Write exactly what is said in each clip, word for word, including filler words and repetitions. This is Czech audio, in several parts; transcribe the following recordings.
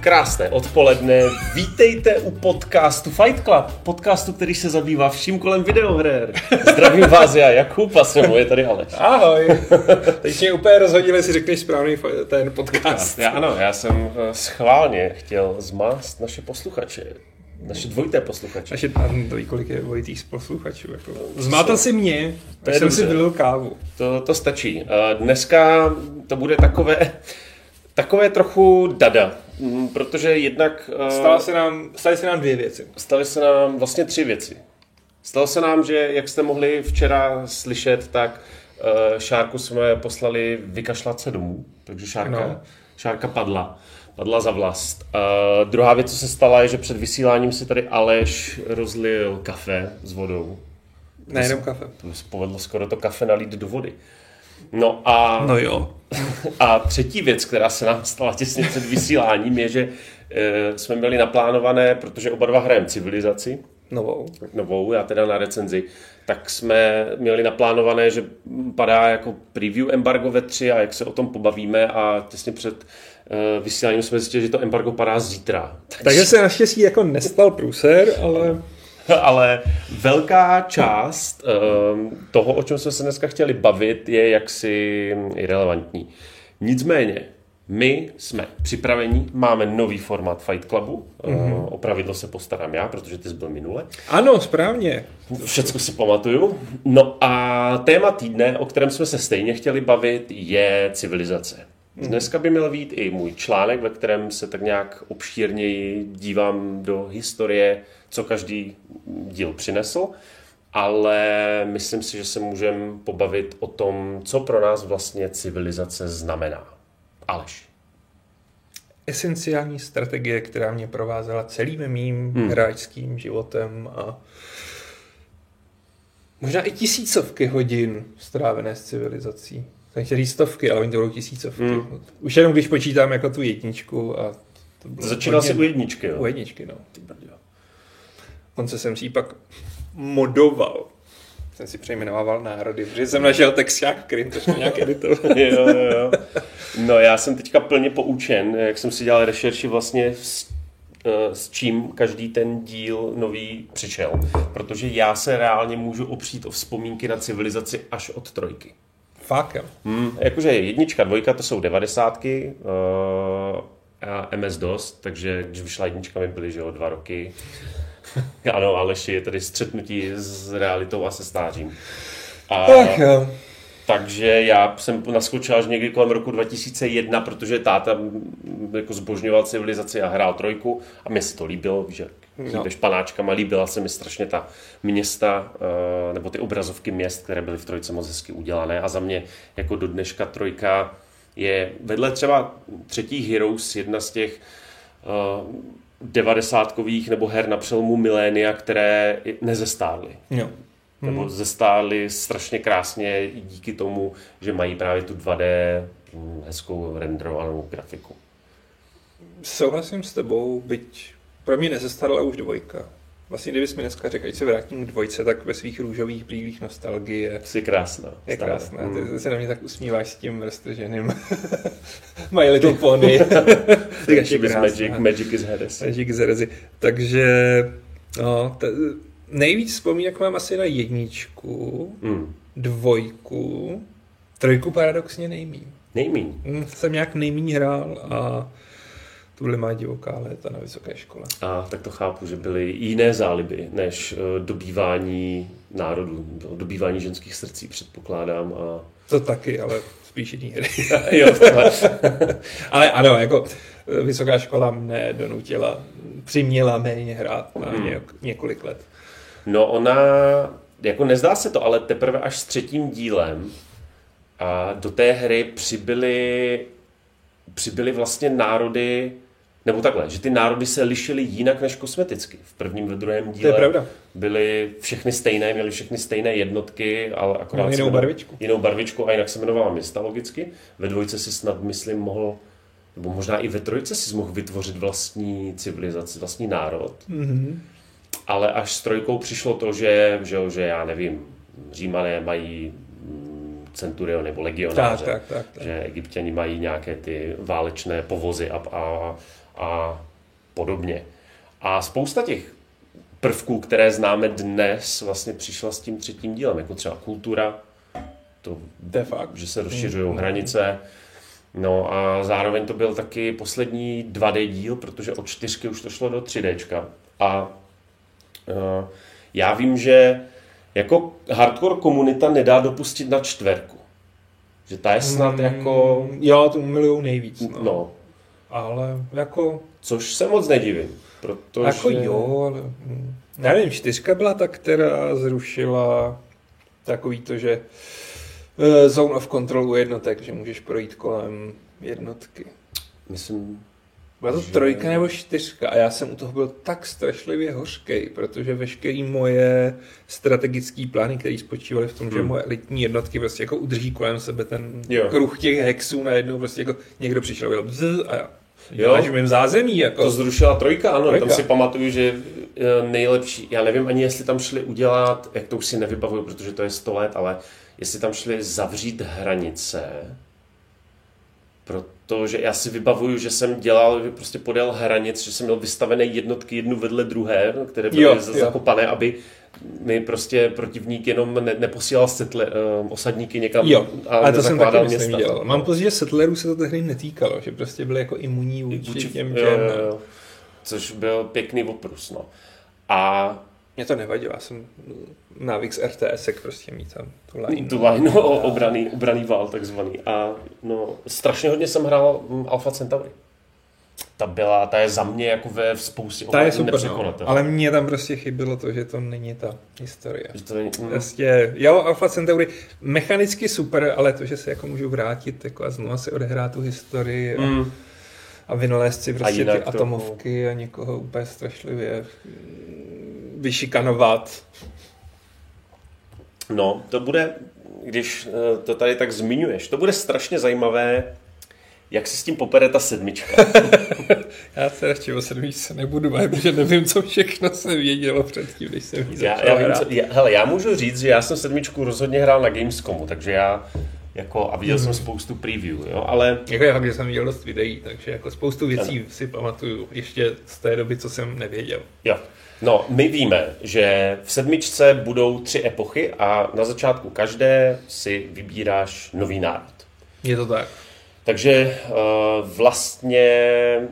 Krásné odpoledne, vítejte u podcastu Fight Club, podcastu, který se zabývá vším kolem videoher. Zdravím vás já, Jakub, a se mu je tady Aleš. Ahoj, teď mě úplně rozhodili, jestli řekneš správný ten podcast. Já, ano, já jsem schválně chtěl zmást naše posluchače, naše dvojité posluchače. Naše, to ví, kolik je dvojitých posluchačů. Jako. Zmátal si mě, tak jsem dobře. si vylil kávu. To, to stačí. Dneska to bude takové, takové trochu dada. Protože jednak... Stala se nám, staly se nám dvě věci. Staly se nám vlastně tři věci. Stalo se nám, že jak jste mohli včera slyšet, tak uh, Šárku jsme poslali vykašlat se domů. Takže Šárka, no. Šárka padla. Padla za vlast. Uh, druhá věc, co se stala, je, že před vysíláním si tady Aleš rozlil kafe s vodou. Nejenom kafe. To se povedlo skoro to kafe nalít do vody. No a, no jo. A třetí věc, která se nám stala těsně před vysíláním, je, že e, jsme měli naplánované, protože oba dva hrajeme Civilizaci. Novou. Novou, já teda na recenzi. Tak jsme měli naplánované, že padá jako preview embargo ve tři a jak se o tom pobavíme a těsně před e, vysíláním jsme zjistili, že to embargo padá zítra. Takže, Takže se naštěstí jako nestal průser, ale... Ale velká část uh, toho, o čem jsme se dneska chtěli bavit, je jaksi irelevantní. Nicméně, my jsme připraveni, máme nový formát Fight Clubu, mm-hmm. uh, o pravidlo se postarám já, protože ty jsi byl minule. Ano, správně. Všecko si pamatuju. No a téma týdne, o kterém jsme se stejně chtěli bavit, je Civilizace. Dneska by měl být i můj článek, ve kterém se tak nějak obšírněji dívám do historie, co každý díl přinesl, ale myslím si, že se můžeme pobavit o tom, co pro nás vlastně civilizace znamená. Aleš. Esenciální strategie, která mě provázela celým mým hmm. hráčským životem a možná i tisícovky hodin strávené s civilizací. Některý stovky, ale oni to budou tisícovky. Hmm. Už jenom když počítám jako tu jedničku. A to bylo začínal hodně... si u jedničky, jo? U jedničky, no. Konce jsem si ji pak modoval. Jsem si přejmenovával národy, protože jsem našel texták, kterým to šlo nějak editovat. jo, jo. No já jsem teďka plně poučen, jak jsem si dělal rešerši vlastně s, s čím každý ten díl nový přišel. Protože já se reálně můžu opřít o vzpomínky na civilizaci až od trojky. Fakt, jo. Hmm, jakože jednička, dvojka, to jsou devadesátky uh, a M S DOS, takže když vyšla jednička, mi byly, že jo, dva roky. Ano, Aleši, je tady střetnutí s realitou a se stářím. A, Ach, jo. Takže já jsem naskočil až někdy kolem roku dva tisíce jedna, protože táta jako zbožňoval Civilizaci a hrál trojku a mě se to líbilo, víš, jak no. španáčkama, líbila se mi strašně ta města, nebo ty obrazovky měst, které byly v trojce moc hezky udělané a za mě jako do dneška trojka je vedle třeba třetích Heroes jedna z těch uh, devadesátkových nebo her na přelomu milénia, které nezestárly. Jo. Hmm. Nebo zestárly strašně krásně díky tomu, že mají právě tu dva dé hezkou renderovanou grafiku. Souhlasím s tebou, byť pro mě nezestárla už dvojka. Vlastně kdybys mi dneska řekl, že se vrátím k dvojce, tak ve svých růžových brýlích nostalgie. Jsi krásná. Je krásná. Hmm. Ty se na mě tak usmíváš s tím roztrženým My Little Pony. Magic, Magic is Heresy. Magic is Heresy. Takže no, t- nejvíc vzpomínek mám asi na jedničku, hmm. dvojku, trojku paradoxně nejmíň. Nejmíň? Jsem nějak nejmíň hrál a to byly má divoká léta na vysoké škole. A tak to chápu, že byly jiné záliby, než uh, dobývání národů, dobývání ženských srdcí, předpokládám. A... To taky, ale spíš jiný hry. jo, ale ano, jako vysoká škola mne donutila, přiměla méně hrát na hmm. několik let. No ona, jako nezdá se to, ale teprve až s třetím dílem a do té hry přibyly, přibyly vlastně národy, nebo takhle, že ty národy se lišily jinak než kosmeticky. V prvním, ve druhém díle byly všechny stejné, měly všechny stejné jednotky, ale akorát no, jinou barvičku. Jinou barvičku a jinak se jmenovala města logicky. Ve dvojce si snad, myslím, mohl, nebo možná i ve trojce si mohl vytvořit vlastní civilizaci, vlastní národ. Mm-hmm. Ale až s trojkou přišlo to, že, že, že já nevím, Římané mají centurion nebo legionáře, tak, tak, tak, tak. že Egypťani mají nějaké ty válečné povozy a, a, a podobně. A spousta těch prvků, které známe dnes, vlastně přišla s tím třetím dílem, jako třeba kultura, to, to je fakt. Že se rozšiřují hranice. No a zároveň to byl taky poslední dva dé díl, protože od čtyřky už to šlo do tři déčka. A uh, já vím, že jako hardcore komunita nedá dopustit na čtverku. Že ta je snad mm, jako... Jo, to milujou nejvíc. No. no. Ale jako... Což se moc nedivím, protože... Jako jo, ale... Nevím, čtyřka byla ta, která zrušila takový to, že uh, zone of control u jednotek, že můžeš projít kolem jednotky. Myslím... Byla to že... trojka nebo čtyřka a já jsem u toho byl tak strašlivě hořkej, protože veškerý moje strategické plány, které spočívaly v tom, hmm. že moje elitní jednotky prostě jako udrží kolem sebe ten jo. kruh těch hexů najednou prostě jako někdo přišel a bzz, a já děláš mým zázemí. Jako. To zrušila trojka, ano, trojka. Tam si pamatuju, že nejlepší, já nevím ani jestli tam šli udělat, jak to už si nevybavuju, protože to je sto let, ale jestli tam šli zavřít hranice, protože já si vybavuju, že jsem dělal prostě podél hranic, že jsem měl vystavené jednotky jednu vedle druhé, které byly jo, zakopané, jo. aby mi prostě protivník jenom ne, neposílal setle, um, osadníky někam jo, a ale to jsem taky města. Myslím dělal. Mám pocit, že settlerů se to tehdy netýkalo, že prostě byli jako imunní vůči těm jo, jo, což byl pěkný oprus, no. A mě to nevadilo, já jsem návyk z er té esek prostě mít tam tu line. Tu line, no, obraný, obraný vál takzvaný. A no, strašně hodně jsem hrál Alpha Centauri. Ta byla, ta je za mě jako ve spoustě ohledů nepřekonatelná. Ale mně tam prostě chybilo to, že to není ta historie. Že to není, mm. Prostě, jo, Alpha Centauri, mechanicky super, ale to, že se jako můžu vrátit jako a znovu si odehrát tu historii a, mm. a vynalézt si prostě ty to, atomovky a někoho úplně strašlivě vyšikanovat. No, to bude, když to tady tak zmiňuješ, to bude strašně zajímavé, jak si s tím popere ta sedmička. Já se radši o sedmičce nebudu bavit, protože nevím, co všechno se vědělo předtím, když jsem jí já, já, vím, co, já, hele, já můžu říct, že já jsem sedmičku rozhodně hrál na Gamescomu, takže já jako, a viděl hmm. jsem spoustu preview, jo, ale... Jako já že jsem viděl dost videí, takže jako spoustu věcí ano. si pamatuju ještě z té doby, co jsem nevěděl. Jo. No, my víme, že v sedmičce budou tři epochy a na začátku každé si vybíráš nový národ. Je to tak. Takže uh, vlastně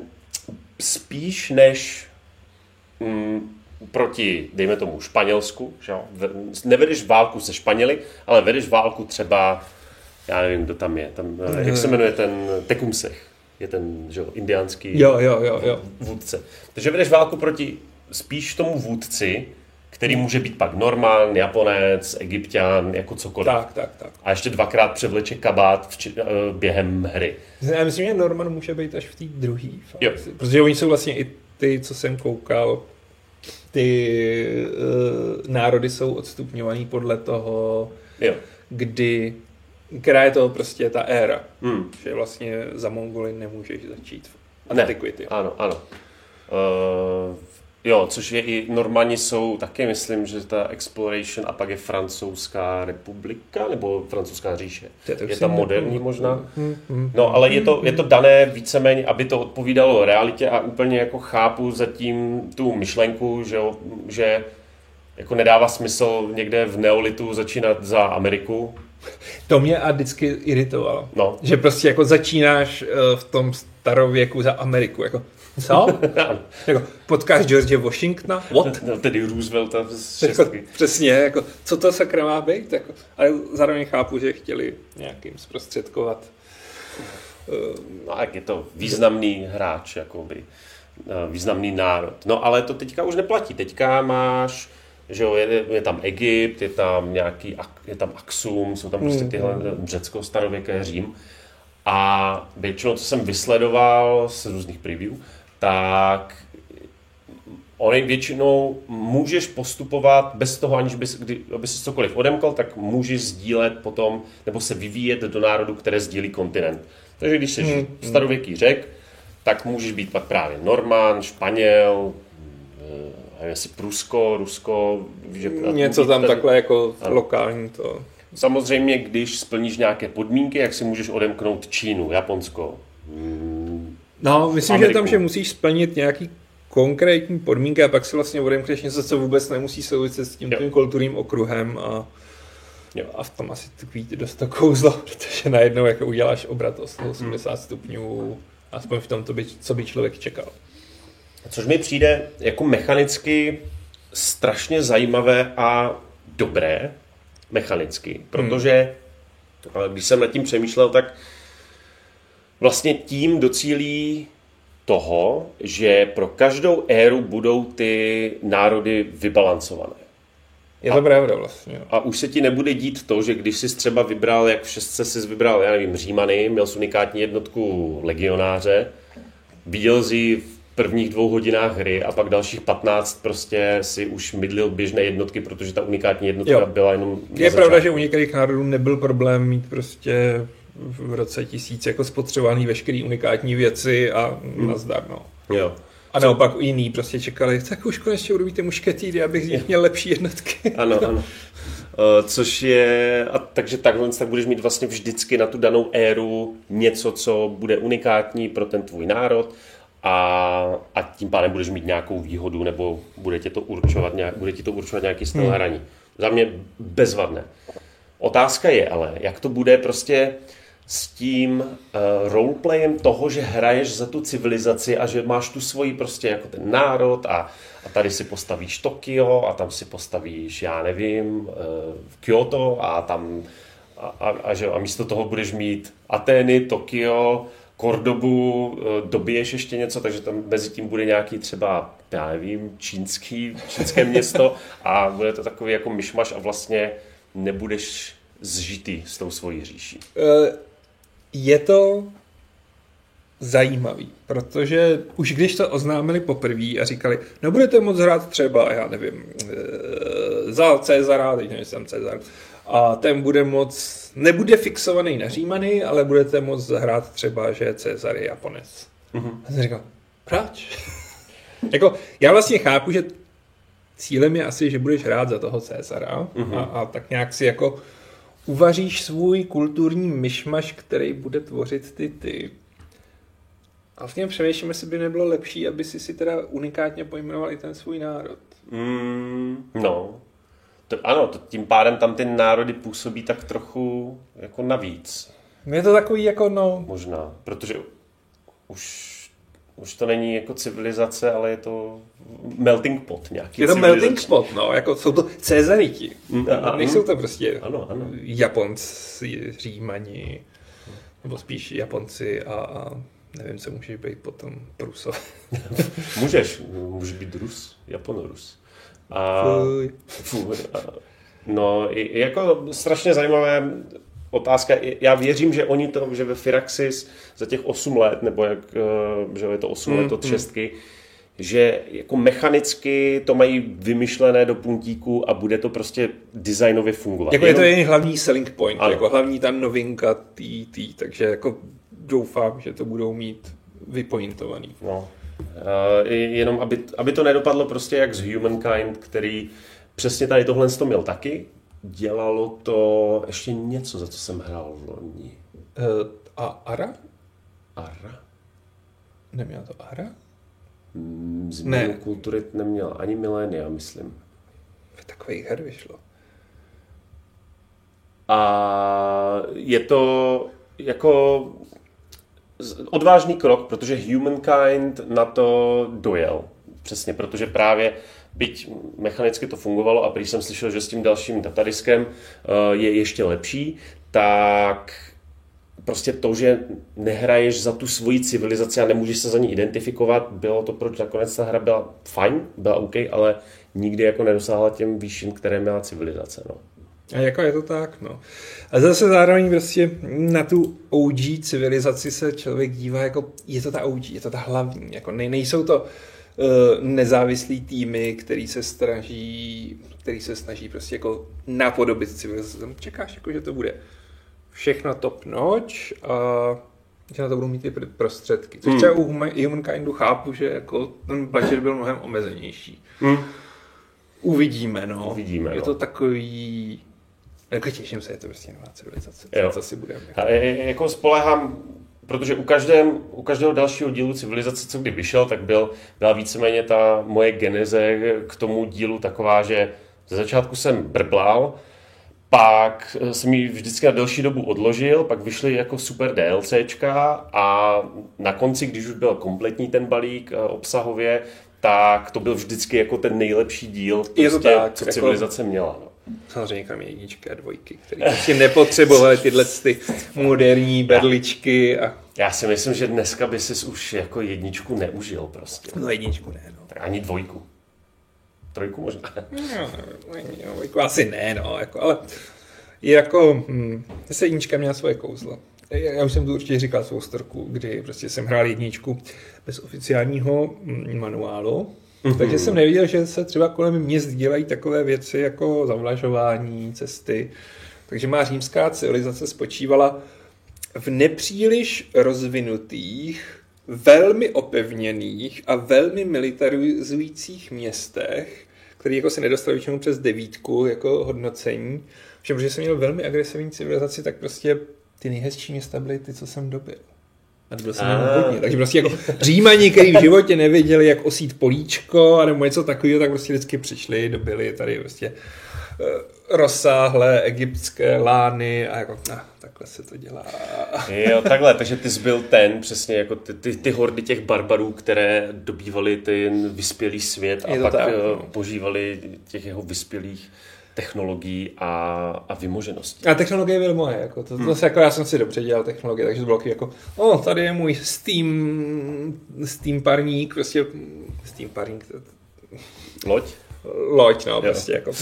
spíš než mm, proti, dejme tomu, Španělsku, že jo? Nevedeš válku se Španěli, ale vedeš válku třeba, já nevím, kdo tam je, tam, jak se jmenuje ten Tecumseh, je ten, že jo, indiánský jo, jo, jo, jo. vůdce. Takže vedeš válku proti spíš tomu vůdci, který může být pak Norman, Japonec, Egypťan, jako cokoliv. Tak, tak, tak. A ještě dvakrát převleče kabát v či, uh, během hry. Já myslím, že Norman může být až v té druhé fázi. Protože oni jsou vlastně i ty, co jsem koukal, ty uh, národy jsou odstupňovaný podle toho, jo. kdy, která je to prostě ta éra. Hmm. Že vlastně za Mongoly nemůžeš začít v antiquity. Ano, ano. Uh, Jo, což je i Normani jsou taky, myslím, že ta Exploration a pak je Francouzská republika, nebo Francouzská říše. Je, je tam moderní možná. No, ale je to, je to dané víceméně, aby to odpovídalo realitě a úplně jako chápu zatím tu myšlenku, že, že jako nedává smysl někde v neolitu začínat za Ameriku. To mě a vždycky iritovalo. No. Že prostě jako začínáš v tom starověku za Ameriku, jako co? Jako, potkáš George Washingtona? What? No, tedy Roosevelta z šestky. Jako, přesně, jako, co to sakra má být? Jako, ale zároveň chápu, že chtěli nějakým zprostředkovat. No, jak je to významný hráč, jakoby, významný národ. No, ale to teďka už neplatí. Teďka máš, že jo, je, je tam Egypt, je tam nějaký, je tam Aksum, jsou tam prostě tyhle Řecko, starověké, Řím. A většinou, co jsem vysledoval z různých preview, tak oni většinou můžeš postupovat bez toho, aniž bys, kdy, aby si cokoliv odemkl, tak můžeš sdílet potom, nebo se vyvíjet do národů, které sdílí kontinent. Takže když jsi hmm. starověký Řek, tak můžeš být pak právě Norman, Španěl, jestli Prusko, Rusko. Že něco tam tady, takhle jako ano. lokální to... Samozřejmě, když splníš nějaké podmínky, jak si můžeš odemknout Čínu, Japonsko, No, myslím, Ameriku. Že tam, že musíš splnit nějaký konkrétní podmínky a pak si vlastně odemkneš něco, co vůbec nemusí souviset s tím tím kulturním okruhem a, jo. a v tom asi takový dost to kouzlo, protože najednou jako uděláš obrat o sto osmdesát hmm. stupňů, aspoň v tom, to by, co by člověk čekal. Což mi přijde jako mechanicky strašně zajímavé a dobré, mechanicky, protože hmm. když jsem nad tím přemýšlel, tak vlastně tím docílí toho, že pro každou éru budou ty národy vybalancované. Je to a, pravda vlastně. A už se ti nebude dít to, že když jsi třeba vybral, jak v šestce jsi vybral, já nevím, Římany, měl jsi unikátní jednotku legionáře, viděl jsi v prvních dvou hodinách hry a pak dalších patnáct prostě si už mydlil běžné jednotky, protože ta unikátní jednotka jo. byla jenom Je pravda, že u některých národů nebyl problém mít prostě v roce tisíc jako spotřebovaný veškerý unikátní věci a hmm. nazdar, no. Jo. A naopak jiný prostě čekali, tak už konečně urobíte mušketýry, abych z nich měl lepší jednotky. Ano, ano. Uh, což je, a takže takhle tak budeš mít vlastně vždycky na tu danou éru něco, co bude unikátní pro ten tvůj národ a, a tím pádem budeš mít nějakou výhodu nebo bude tě to určovat, nějak, bude ti to určovat nějaký styl hmm. hraní. Za mě bezvadné. Otázka je ale, jak to bude prostě s tím uh, roleplayem toho, že hraješ za tu civilizaci a že máš tu svoji prostě jako ten národ a, a tady si postavíš Tokio a tam si postavíš, já nevím, uh, Kyoto a tam a, a, a, že, a místo toho budeš mít Atény, Tokio, Kordobu, uh, dobiješ ještě něco, takže tam mezi tím bude nějaký třeba, já nevím, čínský, čínské město a bude to takový jako myšmaš a vlastně nebudeš zžitý s tou svojí říší. Uh... Je to zajímavý, protože už když to oznámili poprvé a říkali, no budete moc hrát třeba, já nevím, za Cezara, teď nejsem Cezar, a ten bude moc, nebude fixovaný na Římany, ale budete moc hrát třeba, že Cezar je Japonec. Mm-hmm. A jsem říkal, proč? Jako, já vlastně chápu, že cílem je asi, že budeš hrát za toho Cezara mm-hmm. a, a tak nějak si jako uvaříš svůj kulturní myšmaš, který bude tvořit ty ty. A v něm přemýšlím, jestli by nebylo lepší, aby si si teda unikátně pojmenoval i ten svůj národ. Mm, no. To, ano, to, tím pádem tam ty národy působí tak trochu jako navíc. Je to takový jako no... Možná, protože už, už to není jako civilizace, ale je to melting pot nějaký. Je to melting pot, no, jako jsou to Cezariti. Mm, Nejsou to prostě ano, ano. Japonci, Římani, nebo spíš Japonci a, a nevím, co můžeš být potom Prusové. Můžeš, můžeš být Rus, Japonorus. A, fuj. A, no, jako strašně zajímavé otázka. Já věřím, že oni to, že ve Firaxis za těch osm let, nebo jak, že je to osm mm, let od šestky, mm. že jako mechanicky to mají vymyšlené do puntíku a bude to prostě designově fungovat. Jako je to jen hlavní selling point, ano. Jako hlavní ta novinka tý, tý, takže jako doufám, že to budou mít vypointovaný. No. Uh, jenom aby, aby to nedopadlo prostě jak z Humankind, který přesně tady tohle to měl taky. Dělalo to ještě něco, za co jsem hrál v loni. Uh, a Ara? Ara? Neměl to Ara? Změnu ne. kultury neměl ani milénia, myslím. Takových her vyšlo. A je to jako odvážný krok, protože Humankind na to dojel. Přesně, protože právě byť mechanicky to fungovalo a když jsem slyšel, že s tím dalším datadiskem je ještě lepší, tak prostě to, že nehraješ za tu svoji civilizaci a nemůžeš se za ní identifikovat, bylo to, proč nakonec ta hra byla fajn, byla OK, ale nikdy jako nedosáhla těm výšin, které měla civilizace. No. A jako je to tak, no. A zase zároveň prostě na tu O G civilizaci se člověk dívá jako, je to ta O G, je to ta hlavní, jako ne, nejsou to uh, nezávislý týmy, který se snaží, který se snaží prostě jako napodobit civilizaci. Tam čekáš, jako, že to bude všechno top notch a že na to budou mít ty prostředky. Což třeba u Humankindu chápu, že jako ten budget byl mnohem omezenější. Hmm. Uvidíme, no. Uvidíme, je no. to takový... Jako těším se, je to prostě nová civilizace. Co si budeme. Jako... Jako spolehám protože u, každém, u každého dalšího dílu Civilizace, co kdy vyšel, tak byl, byla víceméně ta moje geneze k tomu dílu taková, že ze začátku jsem brblal, pak jsem ji vždycky na delší dobu odložil, pak vyšly jako super DLCčka a na konci, když už byl kompletní ten balík obsahově, tak to byl vždycky jako ten nejlepší díl, prostě, to tak, co Civilizace jako... měla. No. Samozřejmě kam jedničky a dvojky, které prostě nepotřebovaly tyhle ty moderní berličky. A... Já si myslím, že dneska by si už jako jedničku neužil prostě. No jedničku ne, no. Tak ani dvojku. Trojku možná. No, dvojku asi ne, no, jako, ale jako, hm, se jednička měla svoje kouzlo. Já už jsem tu určitě říkal svou storku, kdy prostě jsem hrál jedničku bez oficiálního manuálu. Mm-hmm. Takže jsem neviděl, že se třeba kolem měst dělají takové věci jako zavlažování, cesty. Takže má římská civilizace spočívala v nepříliš rozvinutých, velmi opevněných a velmi militarizujících městech, které jako se nedostali většinou přes devítku jako hodnocení. Všem, protože jsem měl velmi agresivní civilizaci, tak prostě ty nejhezčí města byly ty, co jsem dobil. A to byl jsem hodně. Takže prostě jako Římani, kteří v životě nevěděli, jak osít políčko, nebo něco takového, tak prostě vždycky přišli, dobili tady prostě uh, rozsáhlé egyptské lány a jako, ah, takhle se to dělá. Jo, takhle, takže ty jsi byl ten, přesně jako ty, ty, ty hordy těch barbarů, které dobývaly ten vyspělý svět a pak tak, no. požívali těch jeho vyspělých technologií a, a vymožeností. A technologie byly moje, jako to, to hmm. se, jako já jsem si dobře dělal technologie, takže to bylo jako, o, tady je můj Steam, Steam parník, prostě Steam parník. Loď? Loď, no, jo. prostě jako.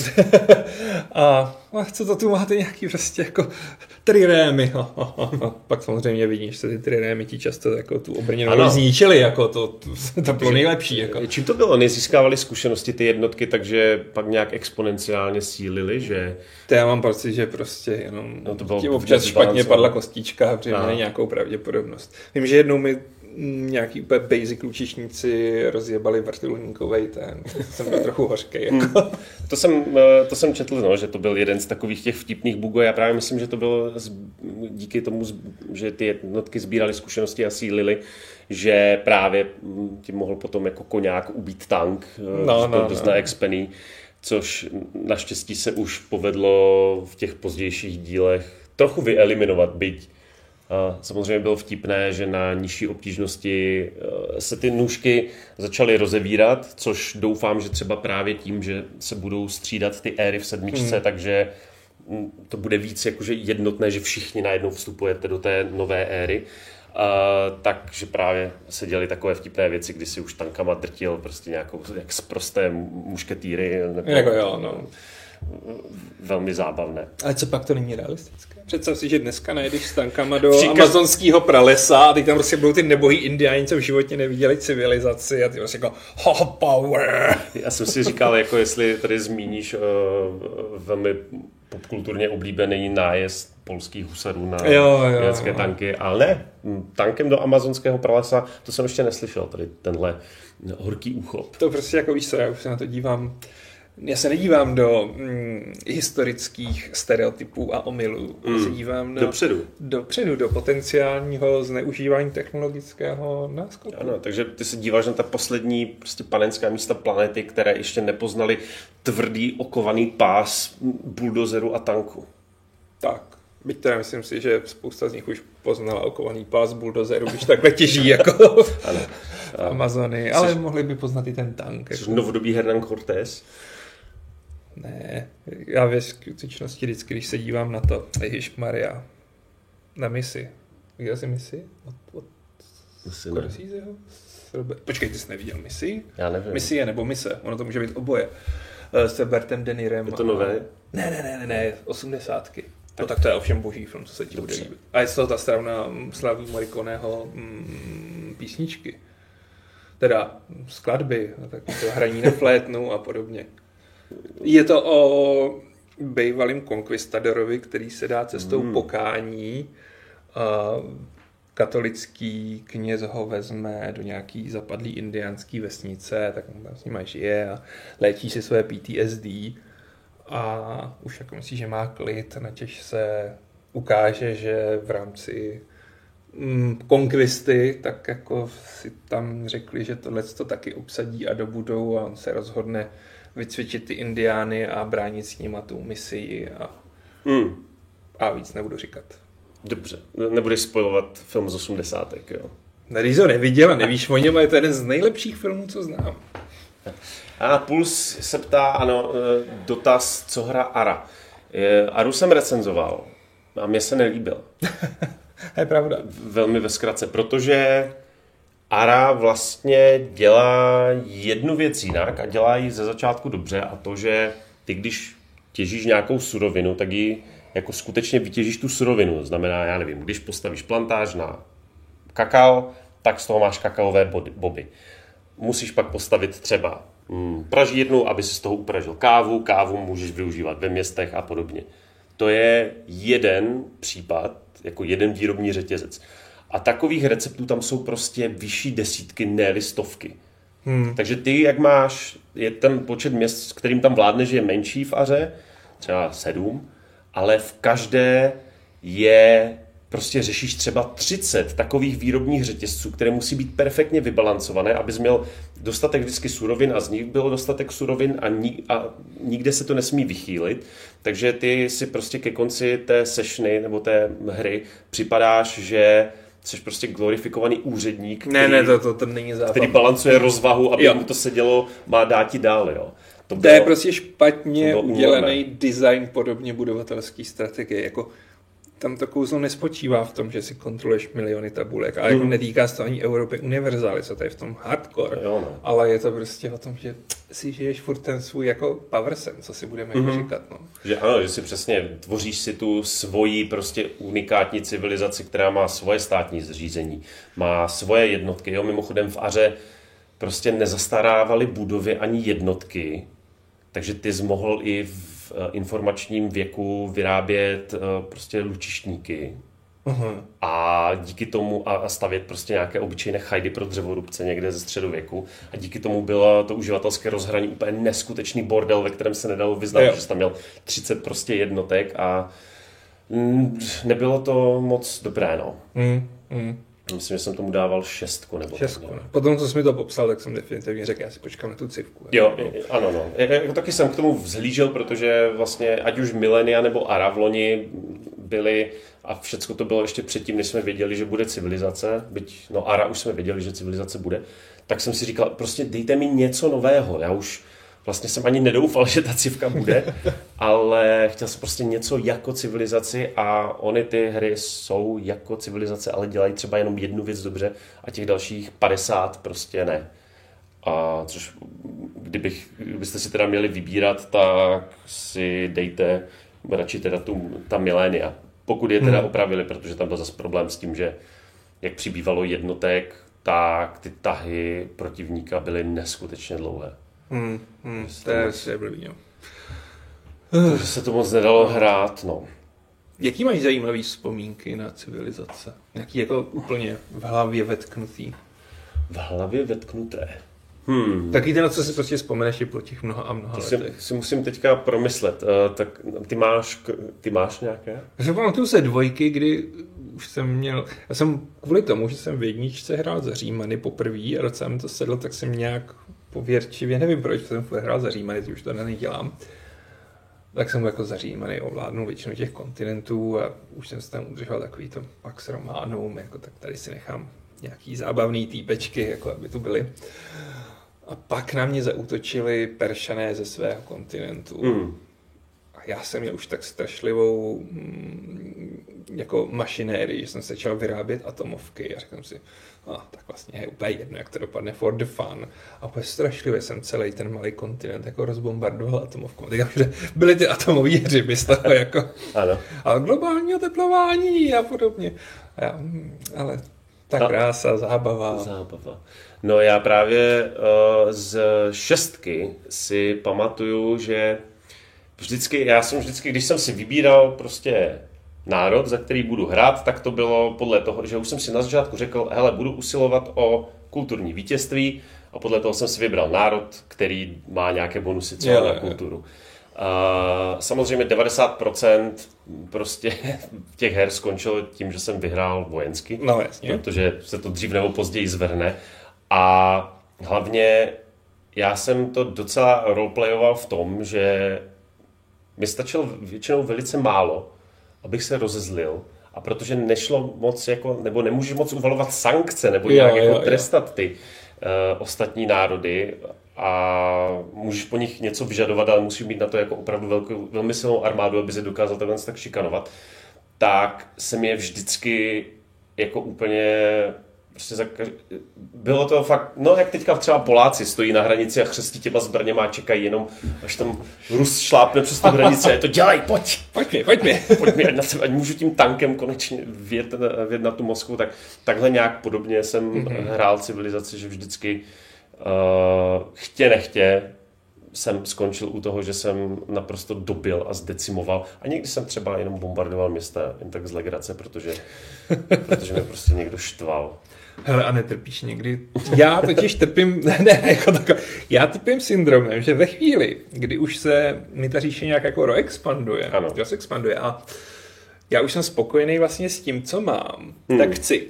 a, a co to tu máte nějaký prostě jako trirémy. Pak samozřejmě vidíš, že ty trirémy ti často jako tu obrněnou zničili, jako to, to, to bylo nejlepší. Jako. Čím to bylo? Oni získávali zkušenosti ty jednotky, takže pak nějak exponenciálně sílili, že... To já mám pocit, že prostě jenom no to bylo občas špatně padla kostička a přijde nějakou pravděpodobnost. Vím, že jednou mi nějaký úplně basic lučišníci rozjebali vrtulníkovej ten. Jsem byl trochu hořkej. Jako. Hmm. To, jsem, to jsem četl, no, že to byl jeden z takových těch vtipných bugů. Já právě myslím, že to bylo díky tomu, že ty jednotky sbíraly zkušenosti a sílily, že právě tím mohl potom jako koňák ubít tank, no, no, dost no. naexpený, což naštěstí se už povedlo v těch pozdějších dílech trochu vyeliminovat, byť a samozřejmě bylo vtipné, že na nižší obtížnosti se ty nůžky začaly rozevírat, což doufám, že třeba právě tím, že se budou střídat ty éry v sedmičce, hmm. takže to bude víc jakože jednotné, že všichni najednou vstupujete do té nové éry. Uh, takže právě se děly takové vtipné věci, kdy si už tankama drtil prostě nějakou jak sprosté mušketýry. Nebo, jako jo, no. Velmi zábavné. Ale co pak to není realistické? Představ si, že dneska najdeš s tankama do Příkaz... amazonského pralesa a teď tam prostě budou ty nebohý indiáni, co v životě neviděli civilizaci a ty prostě jako ho, power. Já jsem si říkal, jako jestli tady zmíníš uh, velmi popkulturně oblíbený nájezd polských husarů na německé tanky, ale ne, tankem do amazonského pralesa, to jsem ještě neslyšel, tady tenhle horký úchop. To prostě jako víš co, já už se na to dívám. Já se nedívám do mm, historických stereotypů a omylů. Já mm, se dívám do, dopředu. dopředu, do potenciálního zneužívání technologického náskoku. Ano, takže ty se díváš na ta poslední prostě panenská místa planety, které ještě nepoznali tvrdý okovaný pás buldozeru a tanku. Tak. Byť teda myslím si, že spousta z nich už poznala okovaný pás buldozeru, když takhle těží jako ano. Amazony, ale Což... mohli by poznat i ten tank. Což jako... novodobý Hernán Cortés? Ne, já ve skutečnosti vždycky, když se dívám na to, ježišmarja, na misi. Viděl jsi misi? Od, od Scorseseho? Počkej, ty jsi neviděl misi? Já nevím. Misie nebo mise, ono to může být oboje. S Bertem De Nirem. Je to nové? Ne, ne, ne, ne, ne, osmdesátky. No tak to je ovšem boží film, co se ti bude líbit. A je to ta strana Slaví Morriconeho mm, písničky. Teda skladby, tak to hraní na flétnu a podobně. Je to o bývalým konkvistadorovi, který se dá cestou mm. pokání. A katolický kněz ho vezme do nějaký zapadlý indiánský vesnice, tak on tam s nima žije a léčí si své P T S D. A už jako myslí, že má klid, načež se ukáže, že v rámci mm, konkvisty, tak jako si tam řekli, že tohle to taky obsadí a dobudou a on se rozhodne vycvičit ty indiány a bránit s nima tu misii a, hmm. a víc nebudu říkat. Dobře, nebudeš spojovat film z osmdesátek, jo? No, když ho neviděl a nevíš o něm, ale to je jeden z nejlepších filmů, co znám. A Puls se ptá, ano, dotaz, co hra Ara. Aru jsem recenzoval a mně se nelíbil. Je pravda. Velmi ve zkratce, protože Ara vlastně dělá jednu věc jinak a dělá ji ze začátku dobře a to, že ty, když těžíš nějakou surovinu, tak ji jako skutečně vytěžíš tu surovinu. To znamená, já nevím, když postavíš plantáž na kakao, tak z toho máš kakaové boby. Musíš pak postavit třeba mm, pražírnu, aby si z toho upražil kávu. Kávu můžeš využívat ve městech a podobně. To je jeden případ, jako jeden výrobní řetězec. A takových receptů tam jsou prostě vyšší desítky, ne stovky. Hmm. Takže ty, jak máš, je ten počet měst, s kterým tam vládneš, je menší v Aře, třeba sedm, ale v každé je, prostě řešíš třeba třicet takových výrobních řetězců, které musí být perfektně vybalancované, abys měl dostatek vždycky surovin a z nich bylo dostatek surovin a, ni, a nikde se to nesmí vychýlit. Takže ty si prostě ke konci té sessiony nebo té hry připadáš, že jsi prostě glorifikovaný úředník, který, ne, ne, to, to, to není zábava, který balancuje rozvahu, aby jo. mu to sedělo, má dát ti dál, jo. To, bylo, to je prostě špatně udělaný design podobně budovatelský strategie, jako tam to kouzlo nespočívá v tom, že si kontroluješ miliony tabulek a jako hmm. netýká se to ani Evropy univerzály, co to je v tom hardcore, jo, no. ale je to prostě o tom, že si žiješ furt ten svůj jako power sen, co si budeme hmm. říkat. No. Že ano, že si přesně tvoříš si tu svoji prostě unikátní civilizaci, která má svoje státní zřízení, má svoje jednotky. Jo, mimochodem v Aře prostě nezastarávaly budovy ani jednotky, takže ty jsi mohl i v informačním věku vyrábět prostě lučištníky uh-huh. a díky tomu a stavět prostě nějaké obyčejné chajdy pro dřevorubce někde ze středověku a díky tomu bylo to uživatelské rozhraní úplně neskutečný bordel, ve kterém se nedalo vyznat, že jsi tam měl třicet prostě jednotek a nebylo to moc dobré, no. Mm, mm. Myslím, že jsem tomu dával šestku. Nebo šestku, no. Potom, co jsi mi to popsal, tak jsem definitivně řekl, já si počkám na tu civku. Jo, ano, no. Jako taky jsem k tomu vzhlížel, protože vlastně ať už Milenia nebo Ara v loni byli a všecko to bylo ještě předtím, než jsme věděli, že bude civilizace, byť, no Ara už jsme věděli, že civilizace bude, tak jsem si říkal, prostě dejte mi něco nového, já už vlastně jsem ani nedoufal, že ta civka bude, ale chtěl jsem prostě něco jako civilizaci a ony ty hry jsou jako civilizace, ale dělají třeba jenom jednu věc dobře a těch dalších padesát prostě ne. A což kdybych, kdybyste si teda měli vybírat, tak si dejte radši teda tu, ta Milenia. Pokud je teda hmm. opravili, protože tam byl zase problém s tím, že jak přibývalo jednotek, tak ty tahy protivníka byly neskutečně dlouhé. Hmm, hmm, to je moc, blbý, jo. Takže se to moc nedalo hrát, no. Jaký máš zajímavý vzpomínky na civilizace? Jaký jako úplně v hlavě vetknutý? V hlavě vetknuté? Hmm. Taky ten, na co si prostě vzpomeneš i po těch mnoha a mnoha to letech. Si, si musím teďka promyslet. Uh, tak ty máš, ty máš nějaké? Já si pamatuju se dvojky, kdy už jsem měl, já jsem kvůli tomu, že jsem v jedničce hrál za Římany poprvé a docela mi to sedlo, tak jsem nějak pověrčivě, nevím proč jsem hrál za Římany, už to nedělám, tak jsem jako za Římany ovládnul většinu těch kontinentů a už jsem se tam udržel takový to Pax Romanum, jako tak tady si nechám nějaký zábavný týpečky, jako aby tu byly. A pak na mě zaútočili Peršané ze svého kontinentu. Mm. A já jsem měl už tak strašlivou mm, jako mašinérii, že jsem se začal vyrábět atomovky a řekl jsem si, a tak vlastně je úplně jedno, jak to dopadne for the fun. A úplně strašlivě jsem celý ten malý kontinent jako rozbombardoval atomovkou. Tak byly ty atomové hřiby z toho jako. Ano. A globální oteplování a podobně. A já, ale ta krása, zábava. Zábava. No já právě uh, z šestky si pamatuju, že vždycky, já jsem vždycky, když jsem si vybíral prostě národ, za který budu hrát, tak to bylo podle toho, že už jsem si na začátku řekl, hele, budu usilovat o kulturní vítězství a podle toho jsem si vybral národ, který má nějaké bonusy třeba na kulturu. Uh, samozřejmě devadesát procent prostě těch her skončilo tím, že jsem vyhrál vojensky, no, jasně. Protože se to dřív nebo později zvrhne. A hlavně já jsem to docela roleplayoval v tom, že mi stačilo většinou velice málo, abych se rozezlil. A protože nešlo moc, jako, nebo nemůžeš moc uvalovat sankce, nebo nějak jo, jako jo, trestat jo. ty uh, ostatní národy a můžeš po nich něco vyžadovat, ale musíš mít na to jako opravdu velkou, velmi silnou armádu, aby se dokázal takhle tak šikanovat, tak se mi je vždycky jako úplně prostě za, bylo to fakt, no jak teďka třeba Poláci stojí na hranici a chřestí těma zbraněma a čekají jenom, až tam Rus šlápne přes tu hranici a je to dělej, pojď! Pojď mi, pojď mi! Pojď mi, ať, na sebe, ať můžu tím tankem konečně vjet, vjet na tu Moskvu, tak takhle nějak podobně jsem mm-hmm. hrál civilizaci, že vždycky uh, chtě nechtě jsem skončil u toho, že jsem naprosto dobil a zdecimoval. A někdy jsem třeba jenom bombardoval města jen tak z legrace, protože, protože mě prostě někdo štval. Hele, a netrpíš někdy? Já totiž trpím, ne, ne, jako takhle, já trpím syndromem, že ve chvíli, kdy už se mi ta říše nějak jako roexpanduje, roz expanduje a já už jsem spokojený vlastně s tím, co mám, hmm. tak chci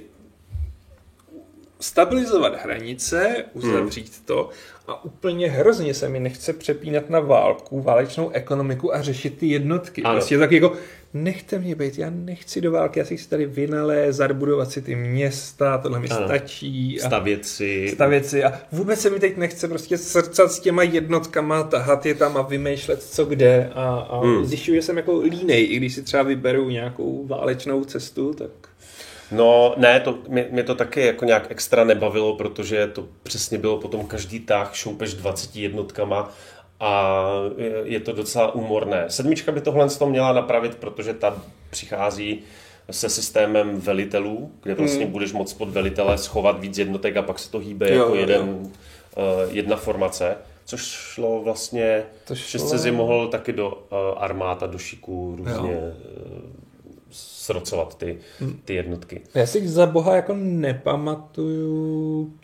stabilizovat hranice, uzavřít hmm. to a úplně hrozně se mi nechce přepínat na válku, válečnou ekonomiku a řešit ty jednotky. Ano. Vlastně tak jako nechte mě být, já nechci do války, já si chci tady vynalézt, zabudovat si ty města, tohle mi ano. stačí. A stavět si. Stavět si a vůbec se mi teď nechce prostě srdcat s těma jednotkama, tahat je tam a vymýšlet co kde a, a hmm. zjišťuji, že jsem jako línej, i když si třeba vyberu nějakou válečnou cestu, tak... No ne, to, mě, mě to taky jako nějak extra nebavilo, protože to přesně bylo potom každý tah, šoupeš dvaceti jednotkama a je to docela úmorné. Sedmička by tohle z toho měla napravit, protože ta přichází se systémem velitelů, kde vlastně hmm. budeš moct pod velitele schovat víc jednotek a pak se to hýbe jo, jako jeden, jo. Uh, jedna formace. Což šlo vlastně, to šlo... že jsi mohl taky do uh, armád a do šiků různě uh, srocovat ty, ty jednotky. Já si za boha jako nepamatuju,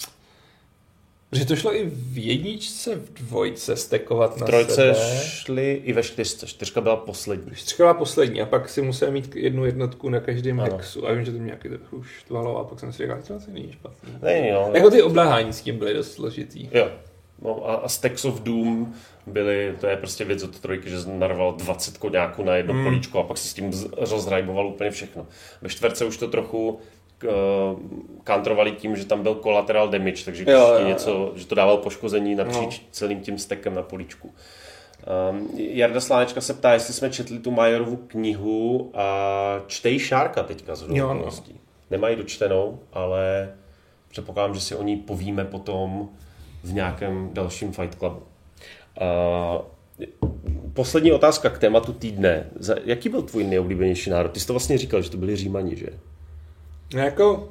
že to šlo i v jedničce, v dvojce stekovat na sebe. V trojce šli i ve čtyřce. Čtyřka byla poslední. Čtyřka byla poslední a pak si musel mít jednu jednotku na každém hexu. A vím, že to mě nějaký trochu štvalo a pak jsem si říkal, že to asi není špatný. Není, jo. Jako ty obláhání s tím byly dost složitý. Jo. No a, a Stacks of Doom byly, to je prostě věc od trojky, že narval dvacet koňáků na jedno mm. políčko a pak si s tím rozrajboval úplně všechno. Ve čtverce už to trochu uh, kantrovali tím, že tam byl collateral damage, takže když jo, jo, něco, jo. že to dával poškození napříč no. celým tím stackem na políčku. Um, Jarda Slánečka se ptá, jestli jsme četli tu Majorovu knihu a čtej Šárka teďka z hodností. No. Nemají dočtenou, ale předpokládám, že si o ní povíme potom v nějakém dalším Fight Clubu. Uh, poslední otázka k tématu týdne. Jaký byl tvůj nejoblíbenější národ? Ty jsi to vlastně říkal, že to byli Římani, že? No jako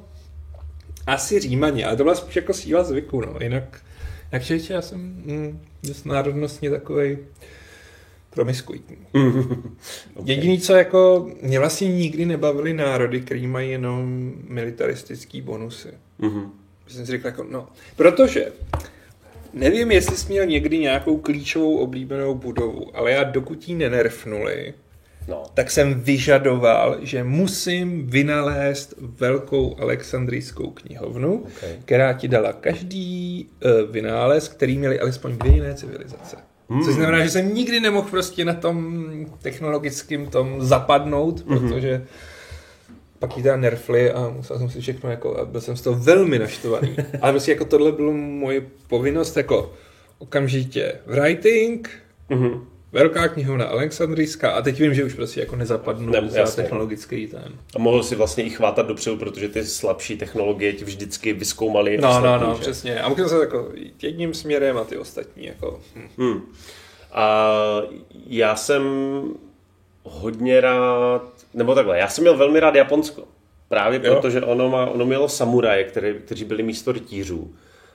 asi Římani, ale to byla spíš jako síla zvyku, no. Jinak, jak člověče, já jsem mm, dost národnostně takovej promiskuitní. okay. Jediný, co jako, mě vlastně nikdy nebavily národy, který mají jenom militaristický bonusy. Mm-hmm. Jsem si řekl jako, no, protože nevím, jestli jsi měl někdy nějakou klíčovou oblíbenou budovu, ale já dokud ji nenerfnuli, no. tak jsem vyžadoval, že musím vynalézt velkou alexandrijskou knihovnu, okay. která ti dala každý uh, vynález, který měli alespoň dvě jiné civilizace. Hmm. Což znamená, že jsem nikdy nemohl prostě na tom technologickém tom zapadnout, mm-hmm. protože pak ji teda nerfli a musel jsem si všechno jako, a byl jsem z toho velmi naštvaný. Ale prostě jako tohle bylo moje povinnost, jako okamžitě writing, mm-hmm. velká knihovna alexandrijská a teď vím, že už prostě jako nezapadnu ne, za jasně. technologický ten. A mohl si vlastně i chvátat dopředu, protože ty slabší technologie ti vždycky vyzkoumaly. No, ostatní, no, no, že? Přesně. A mohl jsem se jako jedním směrem a ty ostatní jako... Hm. Hmm. A já jsem hodně rád, nebo takhle, já jsem měl velmi rád Japonsko. Právě jo. proto, že ono, má, ono mělo samuraje, které, kteří byli místo rytířů.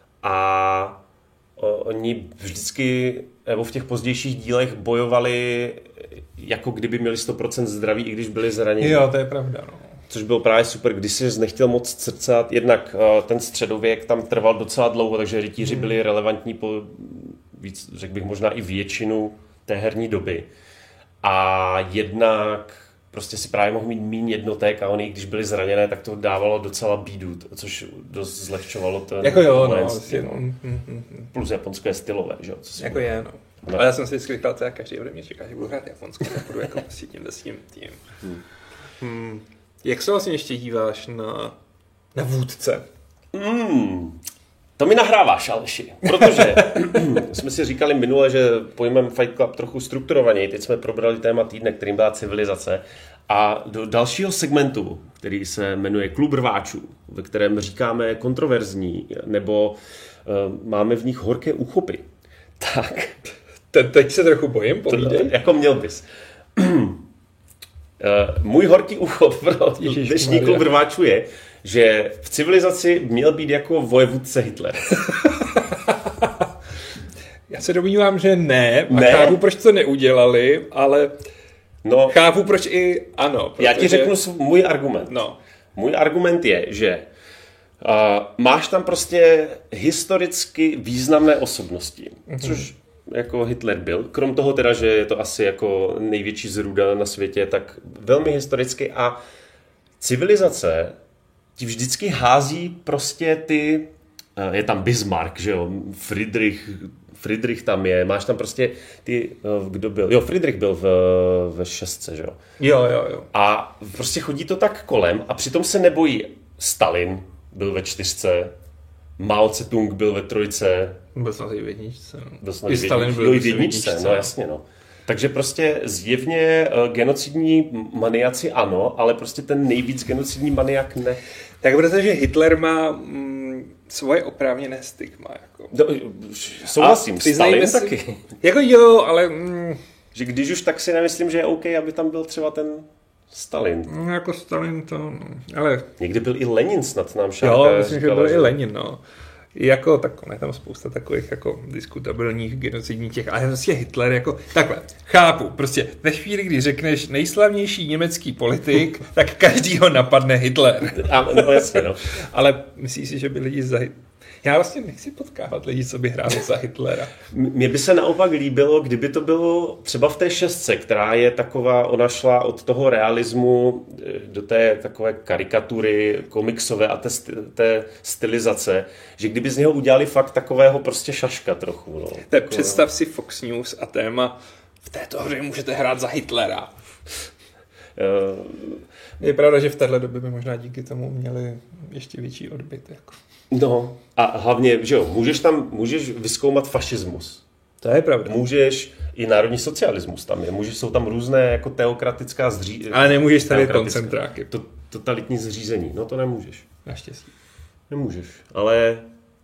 A o, oni vždycky, nebo v těch pozdějších dílech bojovali, jako kdyby měli sto procent zdraví, i když byli zraněni. Jo, to je pravda, no. Což bylo právě super, když jsi nechtěl moc crcat. Jednak ten středověk tam trval docela dlouho, takže rytíři hmm. byli relevantní po víc, řekl bych možná i většinu té herní doby. A jednak prostě si právě mohl mít míň jednotek a oni, když byli zraněné, tak to dávalo docela bídu, což dost zlehčovalo ten jako jo, no, vojenství, no. Mm, mm, mm. Plus Japonsko je stylové, že jo? Jako je, no. no. Ale já jsem si vždycky říkal, že každý ode mě čeká, že budu hrát Japonsko, tak budu jako s tím, s tím, tím. Hmm. Hmm. Jak se vlastně ještě díváš na, na vůdce? Hmm. To mi nahráváš, Aleši, protože jsme si říkali minule, že pojmeme Fight Club trochu strukturovaněji. Teď jsme probrali téma týdne, kterým byla civilizace. A do dalšího segmentu, který se jmenuje Klub rváčů, ve kterém říkáme kontroverzní, nebo uh, máme v nich horké úchopy. Tak. Te- teď se trochu bojím, povídej. To, jako měl bys. uh, můj horký úchop pro dnešní Klub rváčů je, že v civilizaci měl být jako vojevůdce Hitler. Já se domnívám, že ne. A ne? chápu, proč to neudělali, ale no, chápu, proč i ano. Protože... Já ti řeknu můj argument. No. Můj argument je, že uh, máš tam prostě historicky významné osobnosti, mm-hmm. což jako Hitler byl. Krom toho teda, že je to asi jako největší zrůda na světě, tak velmi historicky a civilizace ti vždycky hází prostě ty, je tam Bismarck, že jo, Friedrich, Friedrich tam je, máš tam prostě ty, kdo byl, jo, Friedrich byl v, ve šestce, že jo. Jo, jo, jo. A prostě chodí to tak kolem a přitom se nebojí. Stalin byl ve čtyřce, Mao Tse-tung byl ve trojce. Byl snad i v jedničce. No. Byl snad i v jedničce, v jedničce, no jasně, no. Takže prostě zjevně uh, genocidní maniaci ano, ale prostě ten nejvíc genocidní maniak ne. Tak protože Hitler má mm, svoje oprávněné stigma. Jako. Do, souhlasím, Stalin si, taky. Jako jo, ale... Mm, že když už, tak si nemyslím, že je OK, aby tam byl třeba ten Stalin. No, jako Stalin to... No, ale... Někdy byl i Lenin snad nám šárka. Jo, myslím, říkala, že byl že... i Lenin, no. Jako, tak je tam spousta takových jako diskutabilních genocidních těch, ale vlastně Hitler jako, takhle, chápu, prostě ve chvíli, kdy řekneš nejslavnější německý politik, tak každýho napadne Hitler. A, no jasně, no. Ale myslíš si, že by lidi za Já vlastně nechci potkávat lidi, co by hráli za Hitlera. Mně by se naopak líbilo, kdyby to bylo třeba v té šestce, která je taková, ona šla od toho realismu do té takové karikatury komiksové a té, té stylizace, že kdyby z něho udělali fakt takového prostě šaška trochu. No. Tak představ si Fox News a téma v této hře můžete hrát za Hitlera. Uh, je pravda, že v téhle době by možná díky tomu měli ještě větší odbyt. Jako. No a hlavně, že jo, můžeš tam, můžeš vyzkoumat fašismus. To je pravda. Můžeš i národní socialismus tam je. Můžeš, jsou tam různé jako teokratická zřízení. Ale nemůžeš stavit koncentráky. To, totalitní zřízení. No to nemůžeš. Naštěstí. Nemůžeš. Ale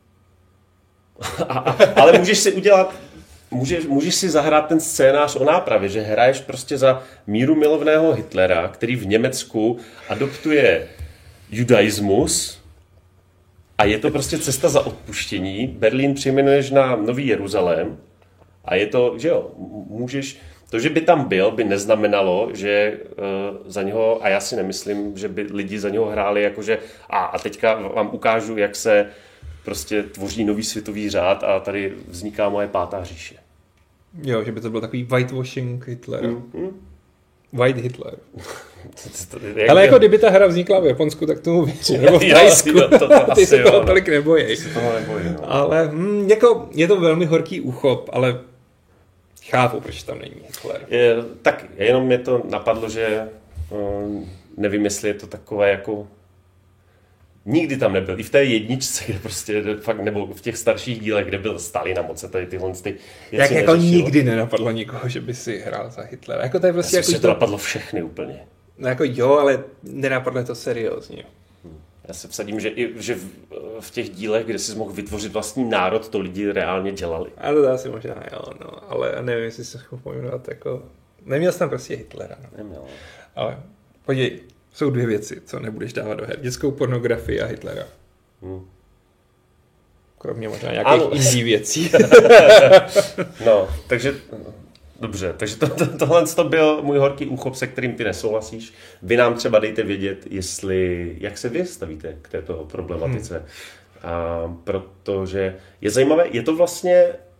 a, a, ale můžeš si udělat Můžeš, můžeš si zahrát ten scénář o nápravě, že hraješ prostě za míru milovného Hitlera, který v Německu adoptuje judaismus a je to prostě cesta za odpuštění. Berlín přejmenuješ na Nový Jeruzalém a je to, že jo, můžeš, to, že by tam byl, by neznamenalo, že uh, za něho, a já si nemyslím, že by lidi za něho hráli jakože a, a teďka vám ukážu, jak se prostě tvoří nový světový řád a tady vzniká moje pátá říše. Jo, že by to byl takový whitewashing Hitlera. Mm-hmm. White Hitler. Ale jako kdyby ta hra vznikla v Japonsku, tak tomu věřím. Nebo v Tajsku. Ty se toho tolik nebojí. No. Ale hm, jako je to velmi horký úchop, ale chápu, proč tam není Hitler. Je, tak jenom mě to napadlo, že um, nevím, jestli je to takové jako nikdy tam nebyl. I v té jedničce, kde prostě fakt, nebo v těch starších dílech, kde byl Stalin a moc tady tyhle ty Jak jako neřešilo. Nikdy nenapadlo nikoho, že by si hrál za Hitlera. Jako to je prostě jako to... to napadlo všechny úplně. No jako jo, ale nenapadlo to seriózně. Já se vsadím, že i že v, v těch dílech, kde jsi mohl vytvořit vlastní národ, to lidi reálně dělali. A to asi možná jo, no. Ale nevím, jestli se mohl pojmenovat jako... Neměl jsi tam prostě Hitlera. No. Neměl. Ale podívej. Jsou dvě věci, co nebudeš dávat do her. Dětskou pornografii a Hitlera. Hmm. Kromě možná nějakých jiných věcí. No, takže... Dobře, takže to, to, tohle to byl můj horký úchop, se kterým ty nesouhlasíš. Vy nám třeba dejte vědět, jestli, jak se vy stavíte k této problematice. Hmm. A protože je zajímavé, je to vlastně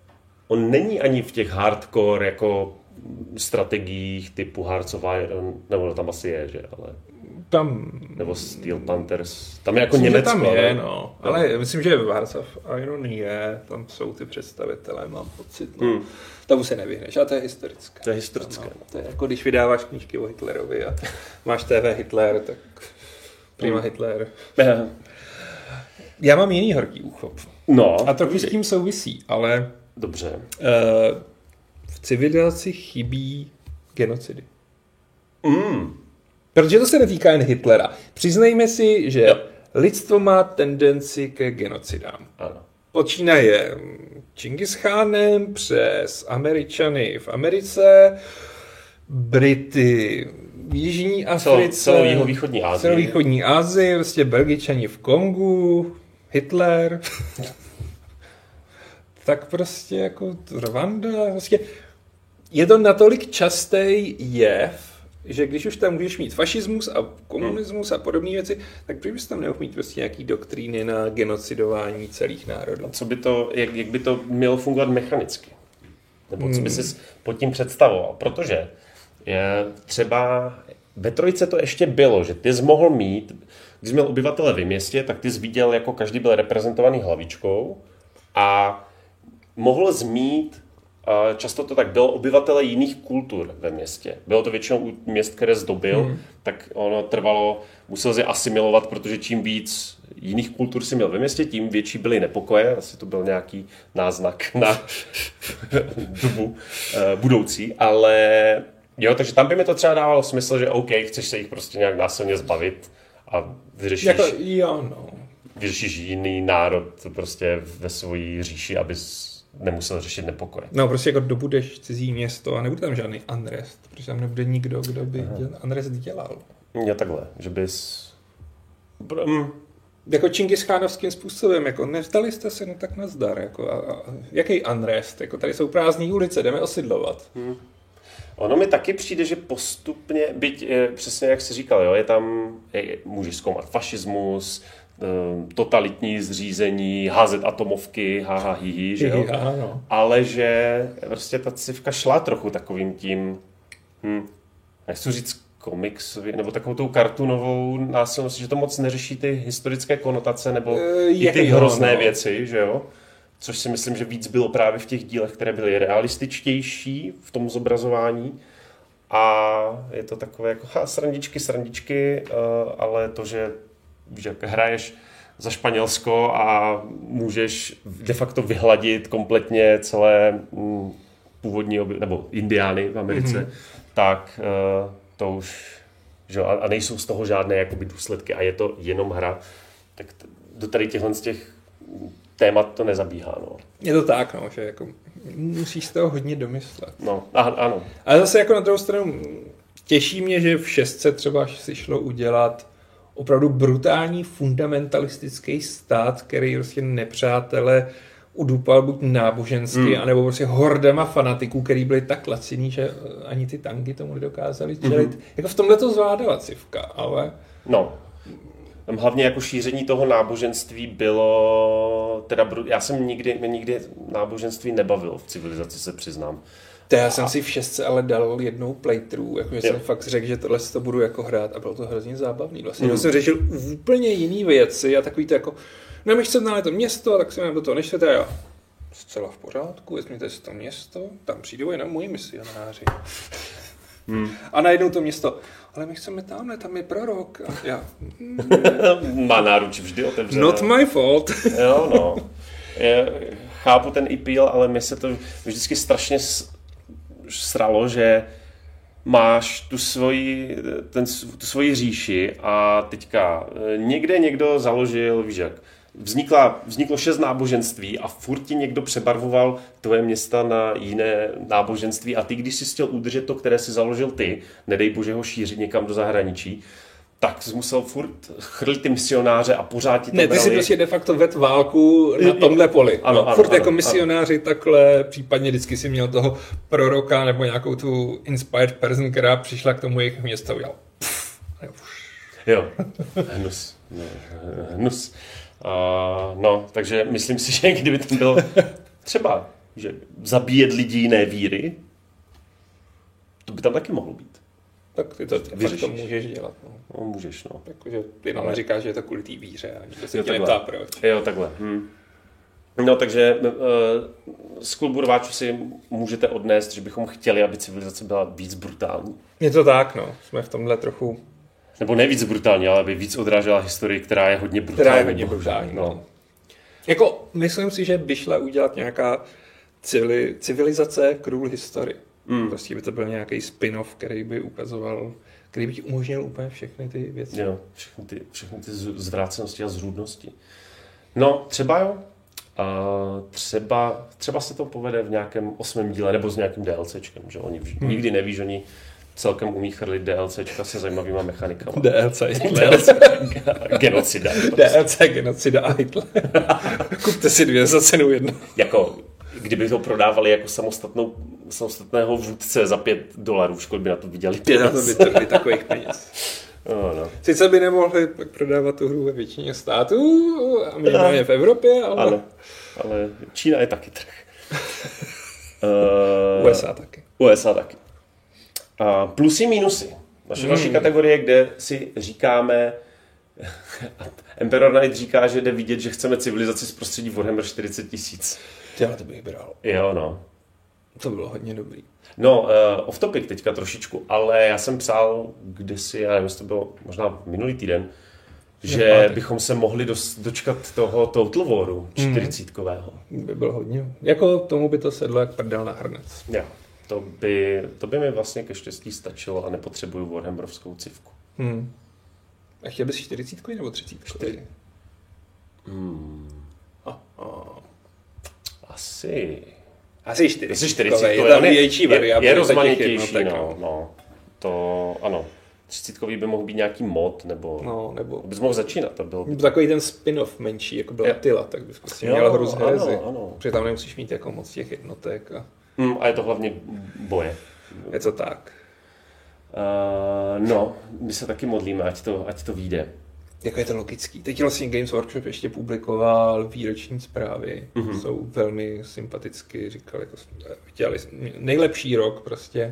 on není ani v těch hardcore jako strategiích typu Hearts of Iron, nebo tam asi je, že, ale... Tam... Nebo Steel Panthers, tam je jako myslím, Německo. Tam je, ale... no. Ale no. Myslím, že Hearts of Iron je, tam jsou ty představitelé, mám pocit, no. Hmm. Tomu se nevyhneš, ale to je historické. To je historické. No, to je jako když vydáváš knížky o Hitlerovi a máš T V Hitler, tak prima hmm. Hitler. Já mám jiný horký úchop. No. A trochu s tím souvisí, ale... Dobře. Uh, v civilizaci chybí genocidy. Mm. Protože to se netýká jen Hitlera. Přiznejme si, že jo. lidstvo má tendenci ke genocidám. Ano. Počínaje Čingischánem přes Američany v Americe, Brity v Jižní Africe, celou jihovýchodní Asii. Celou východní Asii, vlastně Belgičani v Kongu, Hitler. Tak prostě jako Rwanda, prostě je to natolik častý jev, že když už tam můžeš mít fašismus a komunismus a podobné věci, tak proč bys tam nemohl mít prostě nějaký doktríny na genocidování celých národů? A co by to, jak, jak by to mělo fungovat mechanicky? Nebo co by si pod tím představoval? Protože je třeba ve trojce to ještě bylo, že ty jsi mohl mít, když jsi měl obyvatele ve městě, tak ty jsi viděl, jako každý byl reprezentovaný hlavičkou a mohl jsi mít, často to tak bylo, obyvatele jiných kultur ve městě. Bylo to většinou měst, které zdobil, hmm. tak ono trvalo, musel se asimilovat, protože čím víc jiných kultur si měl ve městě, tím větší byly nepokoje. Asi to byl nějaký náznak na dobu budoucí, ale jo, takže tam by mi to třeba dávalo smysl, že OK, chceš se jich prostě nějak násilně zbavit a vyřešíš, jako, jo, no. vyřešíš jiný národ prostě ve svojí říši, abys nemusel řešit nepokoje. No prostě jako dobudeš cizí město a nebude tam žádný unrest, protože tam nebude nikdo, kdo by děl, unrest dělal. Já takhle, že bys... Mm. Jako čingischánovským způsobem, jako nevzdali jste se, no tak nazdar, jako a, a, jaký unrest, jako tady jsou prázdné ulice, jdeme osidlovat. Hmm. Ono mi taky přijde, že postupně, byť přesně jak jsi říkal, jo, je tam, je, můžeš zkoumat fašismus, totalitní zřízení, házet atomovky, haha, hihi, že jo? Ja, no. Ale že prostě ta civka šla trochu takovým tím, hm, nechci říct komiksově, nebo takovou tou kartunovou násilností, že to moc neřeší ty historické konotace, nebo uh, i ty hrozné no. věci, že jo? Což si myslím, že víc bylo právě v těch dílech, které byly realističtější v tom zobrazování. A je to takové jako ha, srandičky, srandičky, uh, ale to, že víš, jak hraješ za Španělsko a můžeš de facto vyhladit kompletně celé mm, původní, oby, nebo indiány v Americe, mm-hmm. tak uh, to už, že, a, a nejsou z toho žádné jakoby důsledky a je to jenom hra, tak t- do tady těchhle z těch témat to nezabíhá. No. Je to tak, no, že jako musíš z toho hodně domyslet. No, aha, ano. Ale zase jako na druhou stranu těší mě, že v šestce třeba si šlo udělat opravdu brutální fundamentalistický stát, který prostě nepřátele udupal buď nábožensky, hmm. anebo prostě hordama fanatiků, který byli tak laciní, že ani ty tanky tomu nedokázali čelit. Hmm. Jako v tomhle to zvládala civka, ale... No, hlavně jako šíření toho náboženství bylo... Teda, já jsem nikdy, mě nikdy náboženství nebavil v civilizaci, se přiznám. To já jsem si v šestce ale dal jednou playthrough, jakože jsem fakt řekl, že tohle to budu jako hrát a bylo to hrozně zábavný. Vlastně mm. jsem řešil úplně jiný věci a takový to jako, no my chceme na to město, tak jsem do toho neštěte a jo, zcela v pořádku, vezměte si to město, tam přijdou jenom moji misionáři. Mm. A najednou to město, ale my chceme tamhle, tam je prorok. A já, má náruč vždy otevřené. Not my fault. Jo, no. Je, chápu ten appeal, ale mi se to vždycky strašně sralo, že máš tu svoji, ten, tu svoji říši a teďka někde někdo založil, víš jak, vznikla, vzniklo šest náboženství a furt ti někdo přebarvoval tvoje města na jiné náboženství a ty, když jsi chtěl udržet to, které si založil ty, nedej bože ho šířit někam do zahraničí, tak jsi musel furt chrlit ty misionáře a pořád ti to Ne, ty brali. si prostě de facto ved válku na tomhle poli. Ano, no, ano, furt ano, jako misionáři ano. Takhle, případně vždycky si měl toho proroka nebo nějakou tu inspired person, která přišla k tomu jejich města a udělal pff, Jo, hnus. Hnus. Uh, no, takže myslím si, že kdyby tam bylo třeba že zabíjet lidi jiné víry, to by tam taky mohlo být. Tak ty to, ty to můžeš dělat. No. No, můžeš, no. Jakože ty nám neříkáš, že je to kvůli té víře a nikdo se tě neptá proč. Jo, takhle. Hm. No, takže uh, z klubu rváčů si můžete odnést, že bychom chtěli, aby civilizace byla víc brutální. Je to tak, no. Jsme v tomhle trochu... Nebo ne víc brutální, ale aby víc odrážela historii, která je hodně brutální. Která je hodně brutální, no. Jako, myslím si, že by šla udělat nějaká civili, civilizace Krůl historie. Mm. Prostě by to byl nějaký spin-off, který by ukazoval, který by ti umožnil úplně všechny ty věci. Jo, všechny ty, všechny ty zvrácenosti a zrůdnosti. No, třeba jo. A třeba, třeba se to povede v nějakém osmém díle, nebo s nějakým DLCčkem, že oni hmm. nikdy neví, že oni celkem umí chrlit DLCčka se zajímavýma mechanikama. D L C. D L C genocida. D L C genocida a Hitler. Kupte si dvě za cenu jedno. Jako, kdyby to prodávali jako samostatnou, samostatného vůdce za pět dolarů, škoda by na to viděli peněz. Na to by trhli takových peněz. No, no. Sice by nemohli prodávat tu hru ve většině států a minimálně v Evropě, ale... Ano, ale Čína je taky trh. uh, U S A taky. U S A taky. Uh, plusy, minusy. Naše další hmm. kategorie, kde si říkáme... Emperor Knight říká, že jde vidět, že chceme civilizaci z prostředí Warhammer čtyřicet tisíc. Já to bych bral. Jo, no. To bylo hodně dobrý. No, uh, off topic teďka trošičku, ale já jsem psal kdysi, já nevím, jestli to bylo možná minulý týden, že Nepátek. bychom se mohli dos, dočkat toho Total Waru čtyřicítkového. Mm. By bylo hodně. Jako tomu by to sedlo jak prdel na hrnec. Jo, to by, to by mi vlastně ke štěstí stačilo a nepotřebuju Warhammerovskou civku. Hmm. A chtěl bys čtyřicítkový nebo třicítkový? Hmm. Oh, oh. Asi... Asi čtyřicítkový, je tam větší variable. Je, je rozmanitější, no, no. To, ano. třicítkový by mohl být nějaký mod, nebo... No, nebo... Bys mohl začínat, to bylo... Takový ten spin-off menší, jako byl Attila, tak bys prostě jo, měl hru z Herezy. Ano, ano. Protože tam nemusíš mít jako moc těch jednotek. A, mm, a je to hlavně boje. Je to tak. Uh, no, my se taky modlíme, ať to, ať to vyjde. Jako je to logický. Teď vlastně Games Workshop ještě publikoval výroční zprávy. Mm-hmm. Jsou velmi sympaticky, říkali, jako chtěli nejlepší rok prostě.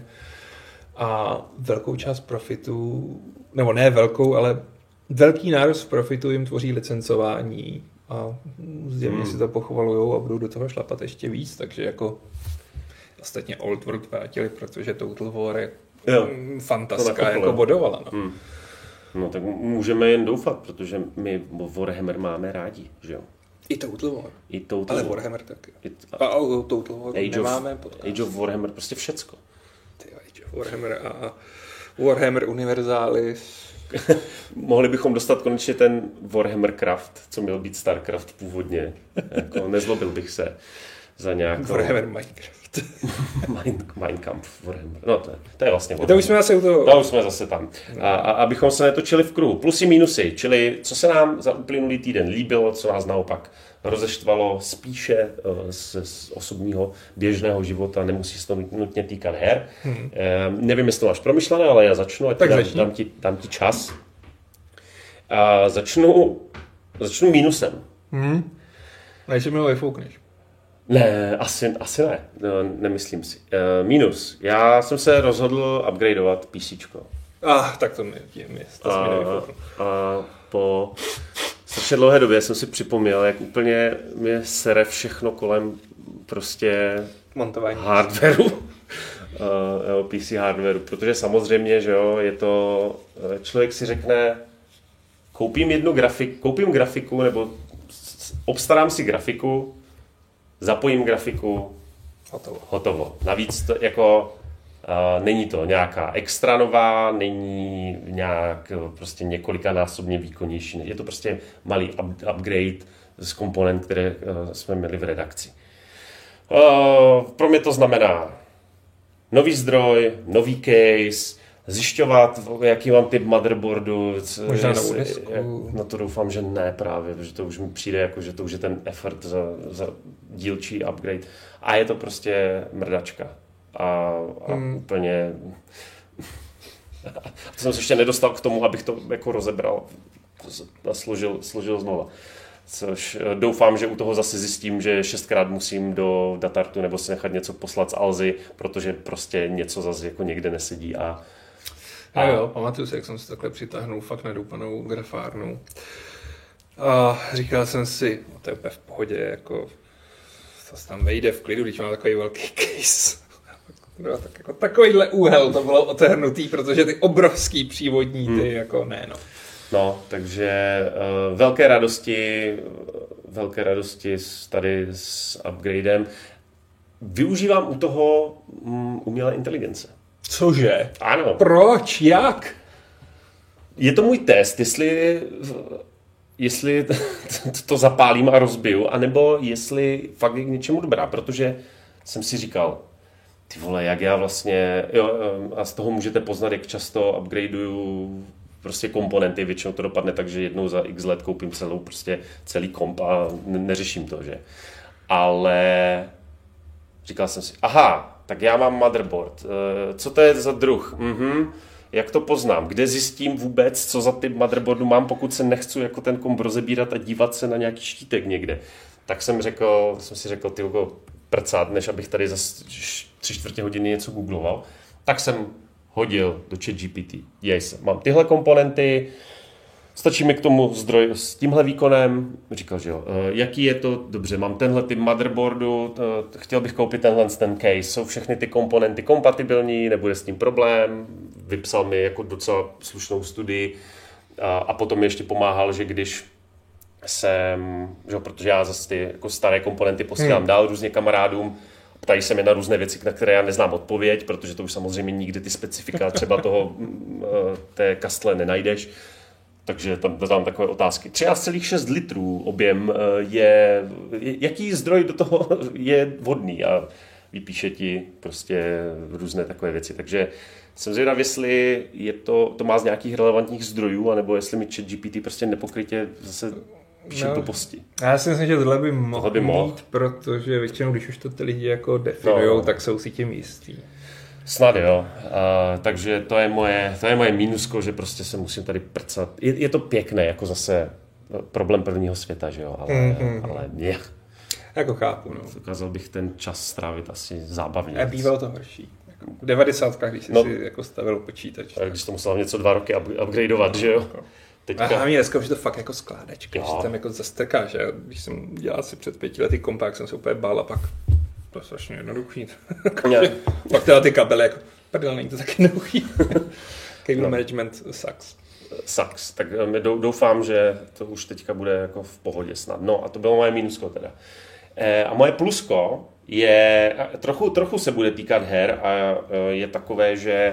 A velkou část profitu, nebo ne velkou, ale velký nárůst profitu jim tvoří licencování a zjevně mm. si to pochvalujou a budou do toho šlapat ještě víc, takže jako ostatně Old World vrátili, protože Total War je jo, fantastická jako bodovala. No. Mm. No tak můžeme jen doufat, protože my Warhammer máme rádi, že jo? I Total War. I Total Ale War. Warhammer taky. I t- a, a Total War Age nemáme of, podcast. Age of Warhammer, prostě všecko. Ty Age of Warhammer a Warhammer Universalis. Mohli bychom dostat konečně ten Warhammer Craft, co měl být Starcraft původně. Jako, nezlobil bych se za nějakou... Warhammer Minecraft. Mein, Mein Kampf Warhammer. No to je, to je vlastně Warhammer. To už jsme zase u toho... To už jsme zase tam. A, a abychom se netočili v kruhu. Plusy, minusy, čili co se nám za uplynulý týden líbilo, co nás naopak rozeštvalo spíše z, z osobního běžného života, nemusí se to nutně týkat her. Hmm. E, nevím, jestli to máš promyšlené, ale já začnu, ať dám, dám, ti, dám ti čas. A začnu, začnu minusem. Hmm. Nejsi mi ho vyfoukneš. Ne, asi, asi ne, no, nemyslím si. E, minus. Já jsem se rozhodl upgradeovat PCčko. Ah, tak to mi, mi, to a, mi nevyfouknu. A po strašně dlouhé době jsem si připomněl, jak úplně mě sere všechno kolem prostě montování hardwareu, uh, P C hardwareu, protože samozřejmě, že jo, je to, člověk si řekne, koupím jednu grafik, koupím grafiku, nebo obstarám si grafiku, zapojím grafiku, hotovo. hotovo. Navíc to jako Uh, není to nějaká extra nová, není nějak prostě několikanásobně výkonnější. Je to prostě malý up, upgrade z komponent, které uh, jsme měli v redakci. Uh, pro mě to znamená nový zdroj, nový case, zjišťovat, jaký mám typ motherboardu. Možná novou disku. No to doufám, že ne právě, protože to už mi přijde, jako, že to už je ten effort za, za dílčí upgrade. A je to prostě mrdačka. A, a hmm. úplně... To jsem se ještě nedostal k tomu, abych to jako rozebral a složil, složil znova. Což doufám, že u toho zase zjistím, že šestkrát musím do Datartu nebo si nechat něco poslat z Alzy, protože prostě něco zase jako někde nesedí. A, a... a jo, pamatuju si, jak jsem si takhle přitáhnul fakt nedoupanou grafárnu. A říkal jsem si, no to je úplně v pohodě, jako to se tam vejde v klidu, když mám takový velký case. No, tak jako takovýhle úhel to bylo otehnutý, protože ty obrovský přívodní, ty hmm. jako ne, no. No, takže uh, velké radosti, velké radosti tady s upgradem. Využívám u toho um, umělé inteligence. Cože? Ano. Proč? Jak? Je to můj test, jestli, jestli to zapálím a rozbiju, anebo jestli fakt je k něčemu dobrá, protože jsem si říkal, ty vole, jak já vlastně, jo, a z toho můžete poznat, jak často upgradeuju prostě komponenty, většinou to dopadne tak, že jednou za x let koupím celou, prostě celý komp a neřeším to, že. Ale říkal jsem si, aha, tak já mám motherboard, co to je za druh? Mhm. Jak to poznám? Kde zjistím vůbec, co za typ motherboardu mám, pokud se nechci jako ten komp rozebírat a dívat se na nějaký štítek někde? Tak jsem řekl, jsem si řekl, ty prcát, než abych tady za tři čtvrtě hodiny něco googloval, tak jsem hodil do ChatGPT. Yes, mám tyhle komponenty, stačí mi k tomu zdroj s tímhle výkonem. Říkal, že jo, jaký je to? Dobře, mám tenhle typ motherboardu, chtěl bych koupit tenhle ten case. Jsou všechny ty komponenty kompatibilní, nebude s tím problém. Vypsal mi jako docela slušnou studii a, a potom mi ještě pomáhal, že když jsem, že, protože já zase ty jako staré komponenty posílám hmm. dál různě kamarádům, ptají se mi na různé věci, na které já neznám odpověď, protože to už samozřejmě nikdy ty specifika třeba toho té kastle nenajdeš. Takže tam dám takové otázky. třináct celá šest litrů objem je, jaký zdroj do toho je vodný a vypíše ti prostě různé takové věci. Takže jsem zvědav, jestli je to, to má z nějakých relevantních zdrojů, anebo jestli mi ChatGPT prostě nepokrytě zase píše no, posti. Já si myslím, že tohle by mohl by mohl. mít, protože většinou, když už to ty lidi jako definujou, no, tak jsou si tím jistý. Snad jo. Uh, takže to je moje, to je moje mínusko, že prostě se musím tady prcat. Je, je to pěkné, jako zase problém prvního světa, že jo, ale, mm-hmm. ale mě. Jako chápu, no. Dokázal bych ten čas strávit asi zábavně. A bývalo to horší. Jako v devadesátkách, když jsi no, si jako stavil počítač. Tak. Když to musel něco dva roky upgradeovat, že jo. Teďka... A hlavně dneska už je to fakt jako skládačka, že tam jako zastrkáš. Já, když jsem dělal si před pěti lety kompák, jsem se úplně bál a pak to je strašně jednoduchý. Pak teda ty kabely, jako prdel, není to tak jednoduchý. Cable no. management sucks. Sucks. Tak my doufám, že to už teďka bude jako v pohodě snad. No a to bylo moje mínusko teda. E, a moje plusko je, trochu, trochu se bude týkat her a je takové, že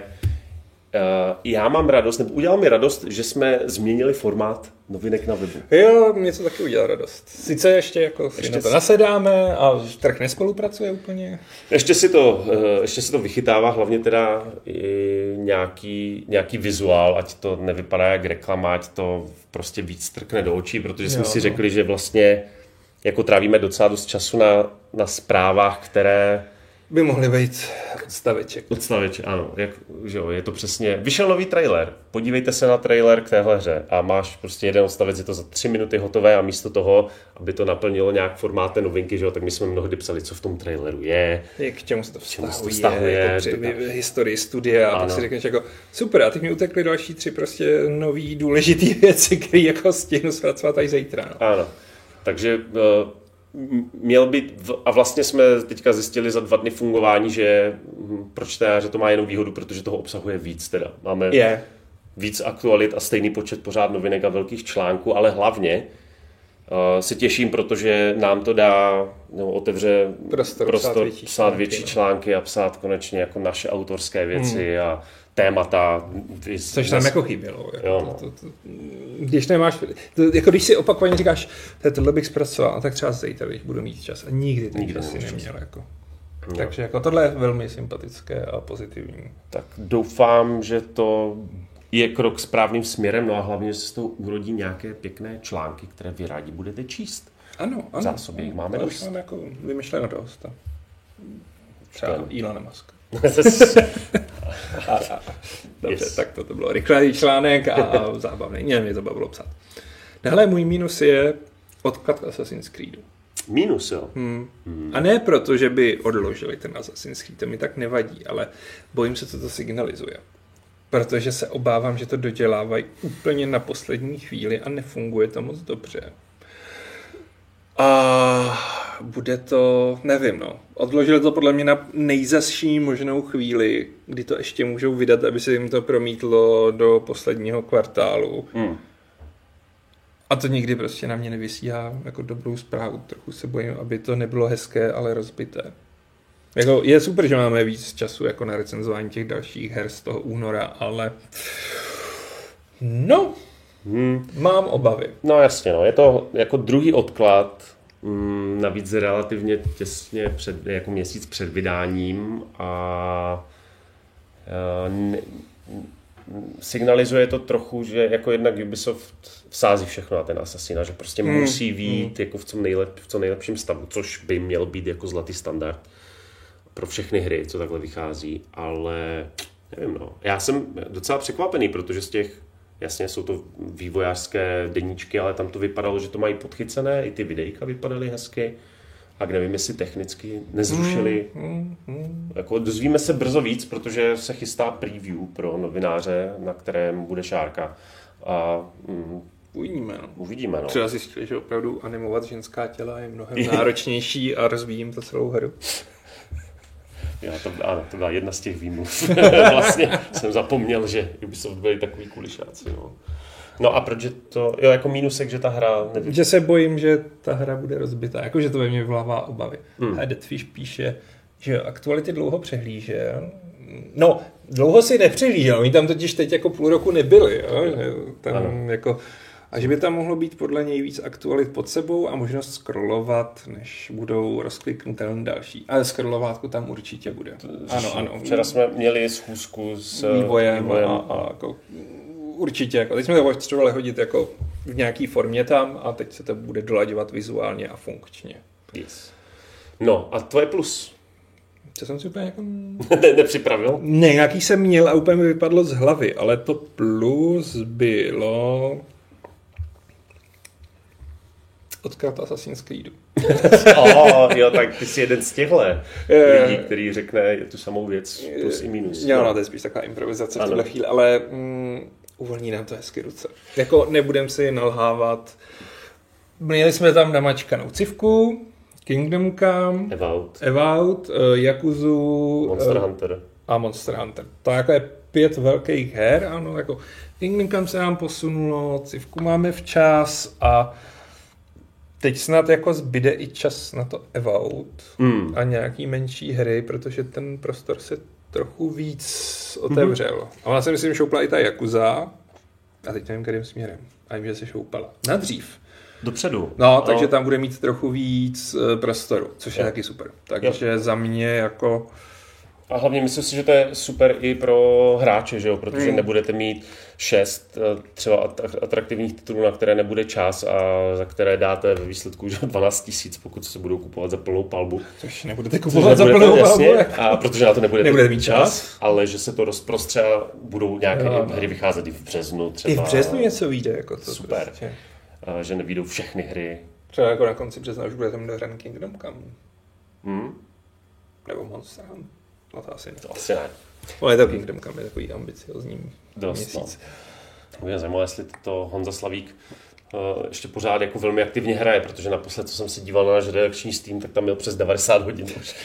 Uh, já mám radost, nebo udělal mi radost, že jsme změnili formát novinek na webu. Jo, mě to taky udělal radost. Sice ještě jako si ještě na to nasedáme a trh nespolupracuje úplně. Ještě si to, uh, ještě si to vychytává, hlavně teda i nějaký, nějaký vizuál, ať to nevypadá jak reklama, ať to prostě víc trkne do očí, protože jsme jo, si řekli, že vlastně jako trávíme docela dost času na, na zprávách, které by mohly být odstaveček. Odstaveček, ano. Jak, že jo, je to přesně. Vyšel nový trailer. Podívejte se na trailer k téhle hře a máš prostě jeden odstavec, je to za tři minuty hotové a místo toho, aby to naplnilo nějak formát té novinky, že jo, tak my jsme mnohdy psali, co v tom traileru je. K čemu se to vztahuje, vztahuje jako při historii studia a tak si řekneš jako super, a teď mi utekly další tři prostě nový důležitý věci, které jako stihnu zpracovat až zítra. No. Ano. Takže uh, měl být, a vlastně jsme teďka zjistili za dva dny fungování, že pro čtenáře to má jenom výhodu, protože toho obsahuje víc teda. Máme yeah. víc aktualit a stejný počet pořád novinek a velkých článků, ale hlavně uh, se těším, protože nám to dá, no, otevře prostor, prostor psát větší, psát články, větší články a psát konečně jako naše autorské věci hmm. a témata. Což nám jako chybělo. Jako jo, no. to, to, to, když nemáš, to, jako když si opakovaně říkáš, tohle bych zpracoval, tak třeba zítra, když budu mít čas. A nikdy ten nikdy čas si neměl. Jako. No. Takže jako tohle je velmi sympatické a pozitivní. Tak doufám, že to je krok správným směrem, no a hlavně, že se z toho urodí nějaké pěkné články, které vy rádi budete číst. Ano, ano. V zásobě jich máme dost. Máme jako vymyšleno dost. Třeba Elon Musk. a, a, dobře, yes. Tak to, to bylo rychlý článek a, a zábavný. Mě mě to bavilo psát. Hele, můj mínus je, Odklad Assassin's Creedu. Minus, jo. Hmm. Hmm. A ne proto, že by odložili ten Assassin's Creed, to mi tak nevadí, ale bojím se, co to signalizuje. Protože se obávám, že to dodělávají úplně na poslední chvíli a nefunguje to moc dobře. A bude to, nevím, no. Odložili to podle mě na nejzazší možnou chvíli, kdy to ještě můžou vydat, aby se jim to promítlo do posledního kvartálu. Hmm. A to nikdy prostě na mě nevysíhá jako dobrou zprávu. Trochu se bojím, aby to nebylo hezké, ale rozbité. Jako, je super, že máme víc času jako na recenzování těch dalších her z toho února, ale no, hmm. mám obavy. No jasně, no. Je to jako druhý odklad, mm, navíc relativně těsně před, jako měsíc před vydáním a, a ne, signalizuje to trochu, že jako jednak Ubisoft vsází všechno na ten Assassina, že prostě hmm. musí vyjít hmm. jako v co, nejlep, v co nejlepším stavu, což by měl být jako zlatý standard pro všechny hry, co takhle vychází, ale nevím, no. Já jsem docela překvapený, protože z těch, jasně jsou to vývojářské deníčky, ale tam to vypadalo, že to mají podchycené, i ty videjka vypadaly hezky, a nevím, jestli technicky nezrušili. Mm, mm, mm. Jako dozvíme se brzo víc, protože se chystá preview pro novináře, na kterém bude šárka. A mm, uvidíme. No. Uvidíme, no. Třeba zjistili, že opravdu animovat ženská těla je mnohem náročnější a rozvíjím to celou hru. Já to, ano, to byla jedna z těch výmluv. Vlastně jsem zapomněl, že Ubisoft byli takový kulišáci. No. No a proč je to, jo, jako mínusek, že ta hra... Nevím. Že se bojím, že ta hra bude rozbitá, jako že to ve mně vyvolává obavy. Hmm. A Deadfish píše, že aktuality dlouho přehlížel. No, dlouho si nepřehlížel, oni tam totiž teď jako půl roku nebyli, jo? Tam jako, a že by tam mohlo být podle něj víc aktualit pod sebou a možnost scrollovat, než budou rozkliknutelné další. Ale scrollovátku tam určitě bude. Ano, ano. Včera jsme měli schůzku s vývojem, vývojem. A, a jako... Určitě, jako teď jsme to potřebovali hodit jako v nějaký formě tam a teď se to bude dolaďovat vizuálně a funkčně. Yes. No a tvoje plus? Co jsem si úplně jako... ne, nepřipravil? Ne, nějaký jsem měl a úplně mi vypadlo z hlavy, ale to plus bylo... Odklad Assassin's Creedu. oh, jo, tak ty jsi jeden z těchto lidí, který řekne tu samou věc, plus i minus. Jo, no, to je spíš taková improvizace v tuhle chvíli, ale... Mm, uvolní nám to hezky ruce. Jako nebudem si nalhávat. Měli jsme tam namačkanou civku, Kingdom Come, Evout, Evout uh, Yakuzu Monster uh, Hunter a Monster Hunter. To jako je pět velkých her, ano, jako Kingdom Come se nám posunulo, civku máme včas a teď snad jako zbyde i čas na to Evout mm. a nějaký menší hry, protože ten prostor se trochu víc otevřel. Mm-hmm. A ona se myslím šoupla i ta Yakuza. A teď nevím, kterým směrem. A vím, že se šoupala. Na dřív. Dopředu. No, takže no. tam bude mít trochu víc uh, prostoru, což je, je taky super. Takže je. Za mě jako... A hlavně myslím si, že to je super i pro hráče, že jo? Protože hmm. nebudete mít šest třeba atraktivních titulů, na které nebude čas a za které dáte ve výsledku že dvanáct tisíc, pokud se budou kupovat za plnou palbu. Což nebudete kupovat za plnou palbu. A protože na to nebudete, nebudete mít čas, čas, ale že se to rozprostře a budou nějaké jo, hry vycházet i v březnu třeba. I v březnu něco vyjde. Jako to super. Prostě. A že nevyjdou všechny hry. Třeba jako na konci března už budete mít dohraný Kingdom Come. Hmm? Nebo Monster Hunter. No to asi ne. To asi ne. Ale je to Kingdom Come, je takový ambiciozní Dost, měsíc. No. Mě zajímalo, jestli to Honza Slavík uh, ještě pořád jako velmi aktivně hraje, protože naposled, co jsem se díval na náš redakční Steam, tak tam měl přes devadesát hodin už.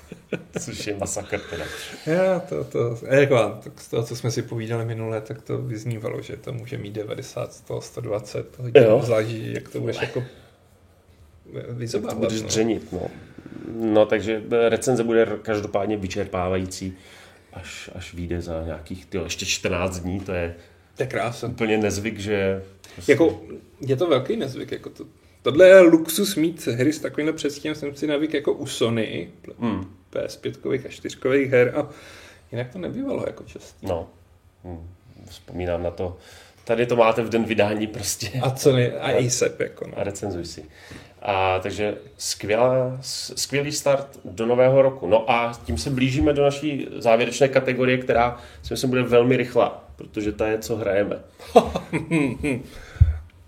Což je masakr teda. Já to, to, jako, tak z toho, co jsme si povídali minule, tak to vyznívalo, že to může mít devadesát, sto, sto dvacet hodin, záleží, jak to budeš jako vyzobávat. To budeš dřenit, no. No, takže recenze bude každopádně vyčerpávající, až, až vyjde za nějakých, tyjo, ještě čtrnáct dní, to je, to je krása. Úplně nezvyk, že... Prostě... Jako, je to velký nezvyk, jako to, tohle je luxus mít hry s takovýmhle předstihem, jsem si navyk jako u Sony, mm. P S pět a čtyřkových her a jinak to nebývalo jako častý. No, hm. Vzpomínám na to, tady to máte v den vydání prostě. A co ne, a A S A P jako. No. A recenzuj si. A takže skvělá, skvělý start do nového roku. No a tím se blížíme do naší závěrečné kategorie, která si myslím bude velmi rychlá, protože ta je, co hrajeme.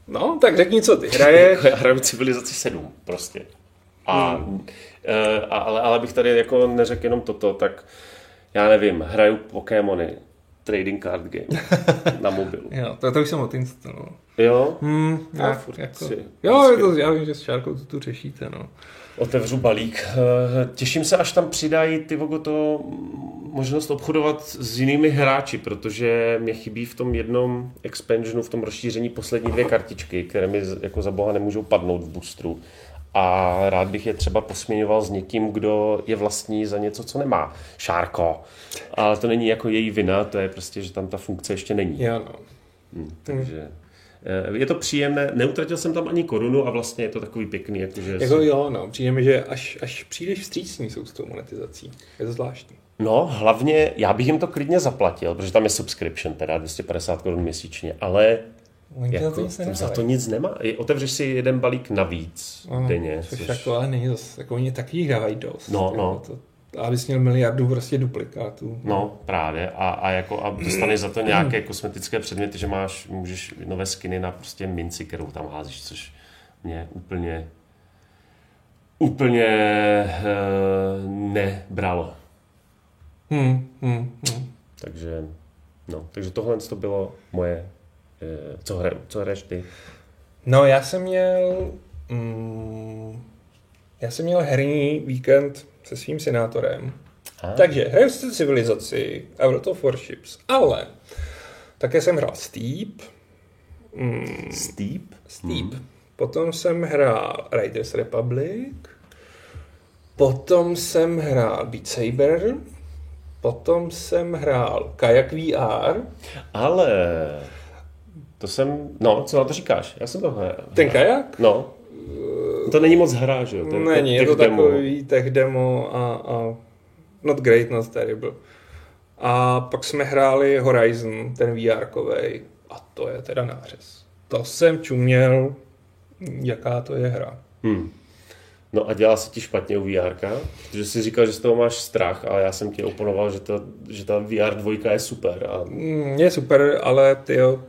No, tak řekni, co ty hraješ. Já hraju Civilizaci sedm prostě. A, hmm. a, ale, ale bych tady jako neřekl jenom toto, tak já nevím, hraju Pokémony, trading card game na mobilu. Jo, to, to už jsem odinstaloval. Jo? Hmm, já jak, furt jako, si, jo, je to, já vím, že s Šárkou to tu řešíte, no. Otevřu balík. Těším se, až tam přidají ty vogo to možnost obchodovat s jinými hráči, protože mě chybí v tom jednom expansionu, v tom rozšíření poslední dvě kartičky, které mi jako za boha nemůžou padnout v boostru. A rád bych je třeba posměňoval s někým, kdo je vlastní za něco, co nemá. Šárko. Ale to není jako její vina, to je prostě, že tam ta funkce ještě není. Jo, no. Hmm, takže... Je to příjemné, neutratil jsem tam ani korunu a vlastně je to takový pěkný. Jakože jako jsem... jo, no, přijde mi, že až, až přijdeš vstřícní jsou s tou monetizací. Je to zvláštní. No, hlavně, já bych jim to klidně zaplatil, protože tam je subscription, teda dvě stě padesát korun měsíčně, ale jako, to za to nic nemá. Otevřeš si jeden balík navíc no, denně. Což, což jako, ale není zase, jako oni taky dávají dost. No, jako, no. To, abys měl miliardu prostě duplikátů. No, právě. A, a, jako, a dostaneš za to nějaké kosmetické předměty, že máš, můžeš nové skiny na prostě minci, kterou tam házíš, což mě úplně úplně uh, nebralo. Hmm, hmm, hmm. Takže, no, takže tohle to bylo moje, uh, co, hra, co hraješ ty? No, já jsem měl mm, já jsem měl herní víkend se svým senátorem. Ah. Takže hraju si Civilizaci a World of Warships, ale také jsem hrál Steep. Mm, Steep? Steep. Hmm. Potom jsem hrál Raiders Republic. Potom jsem hrál Beat Saber. Potom jsem hrál Kayak V R. Ale to jsem, no, co na to říkáš? Já jsem to hrál. Ten kajak? No. To není moc hra, že jo? To je není, je to demo. Takový tech demo a, a not great, not terrible. A pak jsme hráli Horizon, ten V R-kovej. A to je teda nářez. To jsem čuměl, jaká to je hra. Hmm. No a dělá se ti špatně u V R ka? Protože jsi říkal, že z toho máš strach, ale já jsem ti oponoval, že, to, že ta V R dvojka je super. A... Je super, ale tyjo,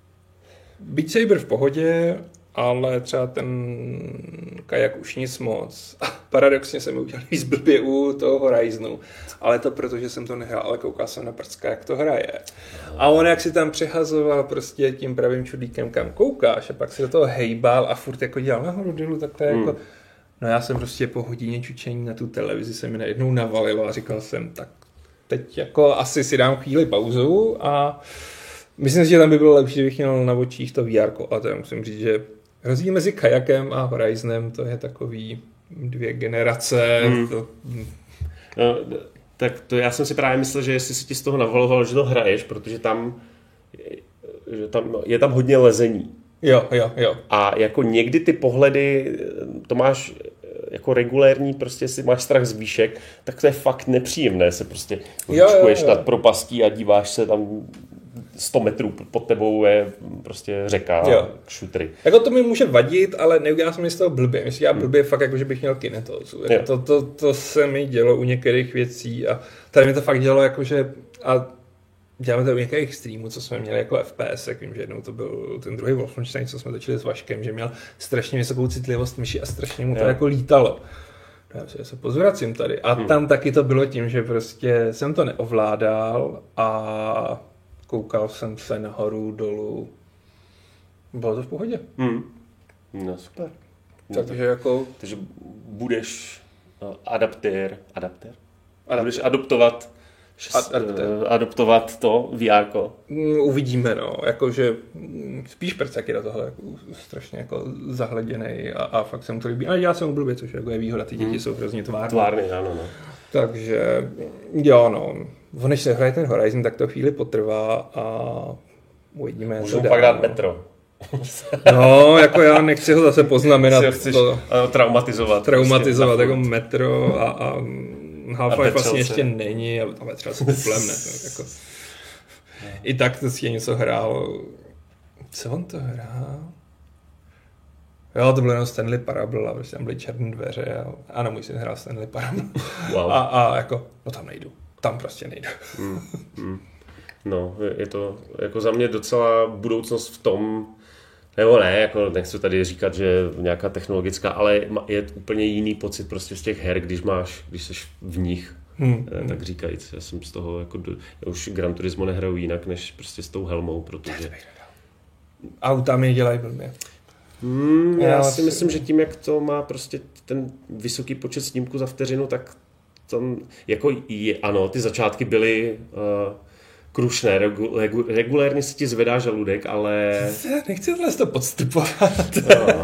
Beat Saber v pohodě, ale třeba ten kajak už nic moc. Paradoxně jsem udělal víc blbě u toho Horizonu, ale to proto, že jsem to nehrál, ale koukal jsem na prcka, jak to hraje. A on jak si tam přehazoval prostě tím pravým čudlíkem, kam koukáš, a pak si do toho hejbal a furt jako dělal nahoru dolů, takhle hmm. jako... No já jsem prostě po hodině čučení na tu televizi se mi najednou navalilo a říkal jsem, tak teď jako asi si dám chvíli pauzu a myslím si, že tam by bylo lepší, kdybych měl na očích to V R ko. A to já musím říct, že rozdíl mezi kajakem a Horizonem, to je takový dvě generace. Hmm. To... No, tak to já jsem si právě myslel, že jestli si ti z toho navaloval, že to hraješ, protože tam, že tam je tam hodně lezení. Jo, jo, jo. A jako někdy ty pohledy, to máš jako regulérní, prostě si máš strach z výšek, tak to je fakt nepříjemné se prostě vyčkuješ nad propastí a díváš se tam sto metrů pod tebou je prostě řeka a šutry. Jako to mi může vadit, ale neudělám se mi z toho blbě. Myslím, já blbě fakt jako, že bych měl kinetózu. Jako to, to, to se mi dělo u některých věcí a tady mi to fakt dělo jako, že a děláme to u některých streamů, co jsme měli jako F P S, jak vím, že jednou to byl ten druhý Wolfenstein, co jsme točili s Vaškem, že měl strašně vysokou citlivost myši a strašně mu to jo. jako lítalo. Já si se pozvracím tady. A hmm. tam taky to bylo tím, že prostě jsem to neovládal a koukal jsem se nahoru, dolů. Bylo to v pohodě. Hmm. No super. No, takže jako... Takže budeš uh, adaptér, adaptér? Adaptér. Budeš adoptovat Ad- adoptovat to V R ko. Uvidíme, no. Jakože spíš prcek je do tohle jako, strašně jako zahleděnej a, a fakt se mu to líbí. Ale já jsem blbě, což jako je výhoda, ty děti hmm. jsou hrozně tvárné. Tvárný, ano, no. Takže, jo, no. Než se hraje ten Horizon, tak to chvíli potrvá a uvidíme, můžu pak dát metro. No, jako já nechci ho zase poznamenat. Ho chceš to, traumatizovat. Traumatizovat prostě, jako metro a, a Half-Life vlastně ještě není, ale tam je třeba se kuplem, ne? Jako, i tak to si něco hrál. Co on to hrál? Jo, to bylo jenom Stanley Parable a prostě tam byly černé dveře a ano, můj syn hrál Stanley Parable. Wow. A, a jako, no tam nejdu. Tam prostě nejdu. mm, mm. No, je to jako za mě docela budoucnost v tom, Nebo ne, jako nechci tady říkat, že nějaká technologická, ale je úplně jiný pocit prostě z těch her, když máš, když jsi v nich, hmm. tak říkajíc. Já jsem z toho, jako, já už Gran Turismo nehraju jinak, než prostě s tou helmou, protože... Auta mi dělají blbě. Hmm, já, já si myslím, že tím, jak to má prostě ten vysoký počet snímků za vteřinu, tak tam, jako je, ano, ty začátky byly uh, krušné, regu, regu, regulérně se ti zvedá žaludek, ale... Nechci tohle to podstupovat. No,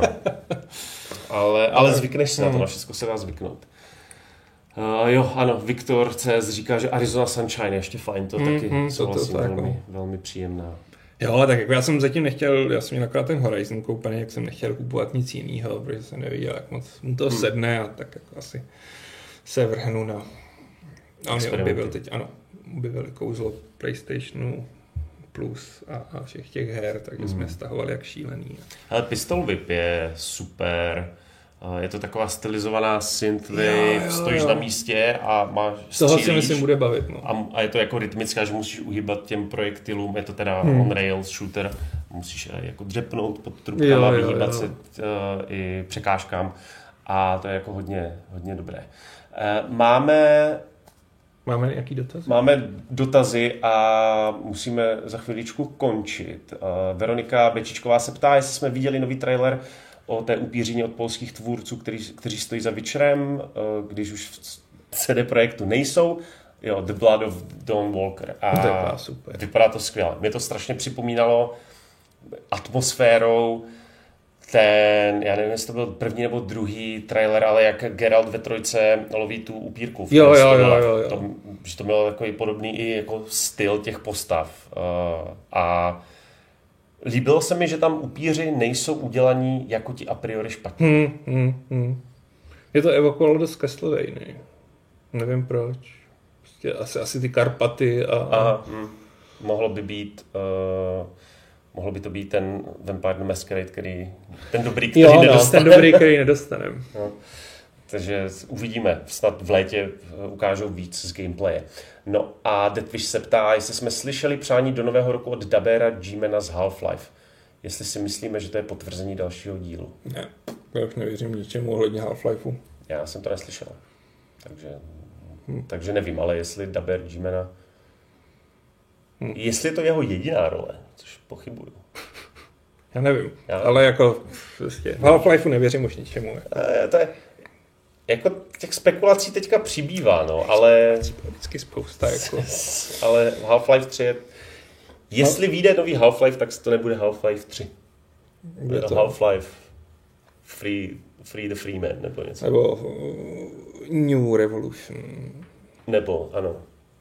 ale, ale zvykneš si na to, na všechno se dá zvyknout. Uh, jo, ano, Viktor C S říká, že Arizona Sunshine je ještě fajn, to mm, taky mm, to, to, to, velmi, jako... velmi příjemná. Jo, ale tak jako já jsem zatím nechtěl, já jsem měl akorát ten Horizon koupený, jak jsem nechtěl kupovat nic jiného, protože jsem neviděl, jak moc mu to hmm. sedne a tak jako asi se vrhnu na... A on je objevil teď, ano, objevil kouzlo PlayStationu Plus a, a všech těch her, takže hmm. jsme stahovali jak šílený. Ale Pistol Whip je super. Je to taková stylizovaná synthwave, stojíš na místě a máš střílíš. Toho si myslím bude bavit. No. A, a je to jako rytmická, že musíš uhýbat těm projektilům, je to teda hmm. on-rails shooter, musíš jako dřepnout pod trubkama, vyhýbat se uh, i překážkám a to je jako hodně, hodně dobré. Uh, máme... Máme nějaký dotaz? Máme dotazy a musíme za chviličku končit. Uh, Veronika Bečičková se ptá, jestli jsme viděli nový trailer o té upířině od polských tvůrců, který, kteří stojí za Witcherem, když už v C D Projektu nejsou. Jo, The Blood of Dawn Walker. A to super. Vypadá to skvěle. Mě to strašně připomínalo atmosférou ten, já nevím, jestli to byl první nebo druhý trailer, ale jak Geralt ve trojce loví tu upírku. Jo, jo, jo, jo, jo. To, že to mělo takový podobný i jako styl těch postav. A líbilo se mi, že tam upíři nejsou udělaní jako ti a priori špatně. Hmm, hmm, hmm. Je to evokovalo dost Castlevania. Nevím proč. Prostě asi, asi ty Karpaty a... Aha, hm. Mohlo by být... Uh, mohlo by to být ten Vampire the Masquerade, který... Ten dobrý, který jo, nedostaneme. No, ten dobrý, který nedostaneme. No. Takže uvidíme. Snad v létě ukážou víc z gameplaye. No a Deathwish se ptá, jestli jsme slyšeli přání do nového roku od Dabera G-Mana z Half-Life. Jestli si myslíme, že to je potvrzení dalšího dílu. Ne, já už nevěřím ničemu ohledně Half-Lifeu. Já jsem to neslyšel. Takže, hmm. takže nevím, ale jestli Daber G-Mana... Hmm. Jestli je to jeho jediná role, což pochybuju. Já nevím, Já ale jako prostě v Half-Lifeu nevěřím už ničemu. E, to je... Jako těch spekulací teďka přibývá, no, ale... Vždycky spousta, jako... ale Half-Life tři je... Jestli vyjde nový Half-Life, tak to nebude Half-Life tři. Bude to Half-Life Free, Free the Freeman, nebo něco. Nebo uh, New Revolution. Nebo, ano.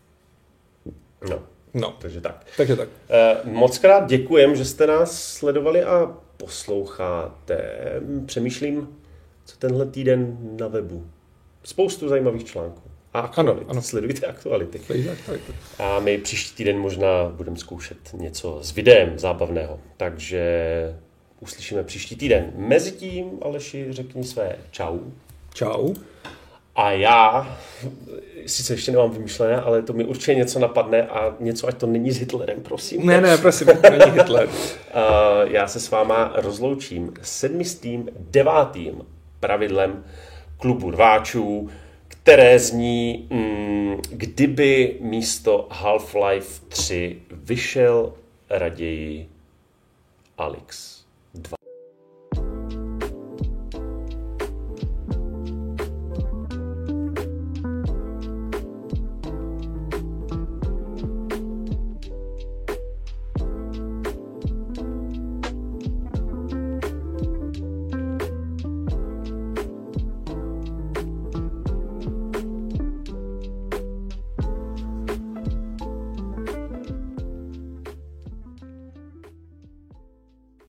No. No. Takže tak. Takže tak. Uh, moc krát děkujem, že jste nás sledovali a posloucháte. Přemýšlím, co tenhle týden na webu. Spoustu zajímavých článků. A aktualit. Ano, ano. Sledujte aktuality. A my příští týden možná budeme zkoušet něco s videem zábavného. Takže uslyšíme příští týden. Mezitím, Aleši, řekni své čau. Čau. A já, sice ještě nemám vymyšlené, ale to mi určitě něco napadne a něco, ať to není s Hitlerem, prosím. Ne, ne, prosím, to není Hitler. Já se s váma rozloučím sedmistým devátým pravidlem klubu rváčů, které zní, mm, kdyby místo Half-Life tři vyšel raději Alyx.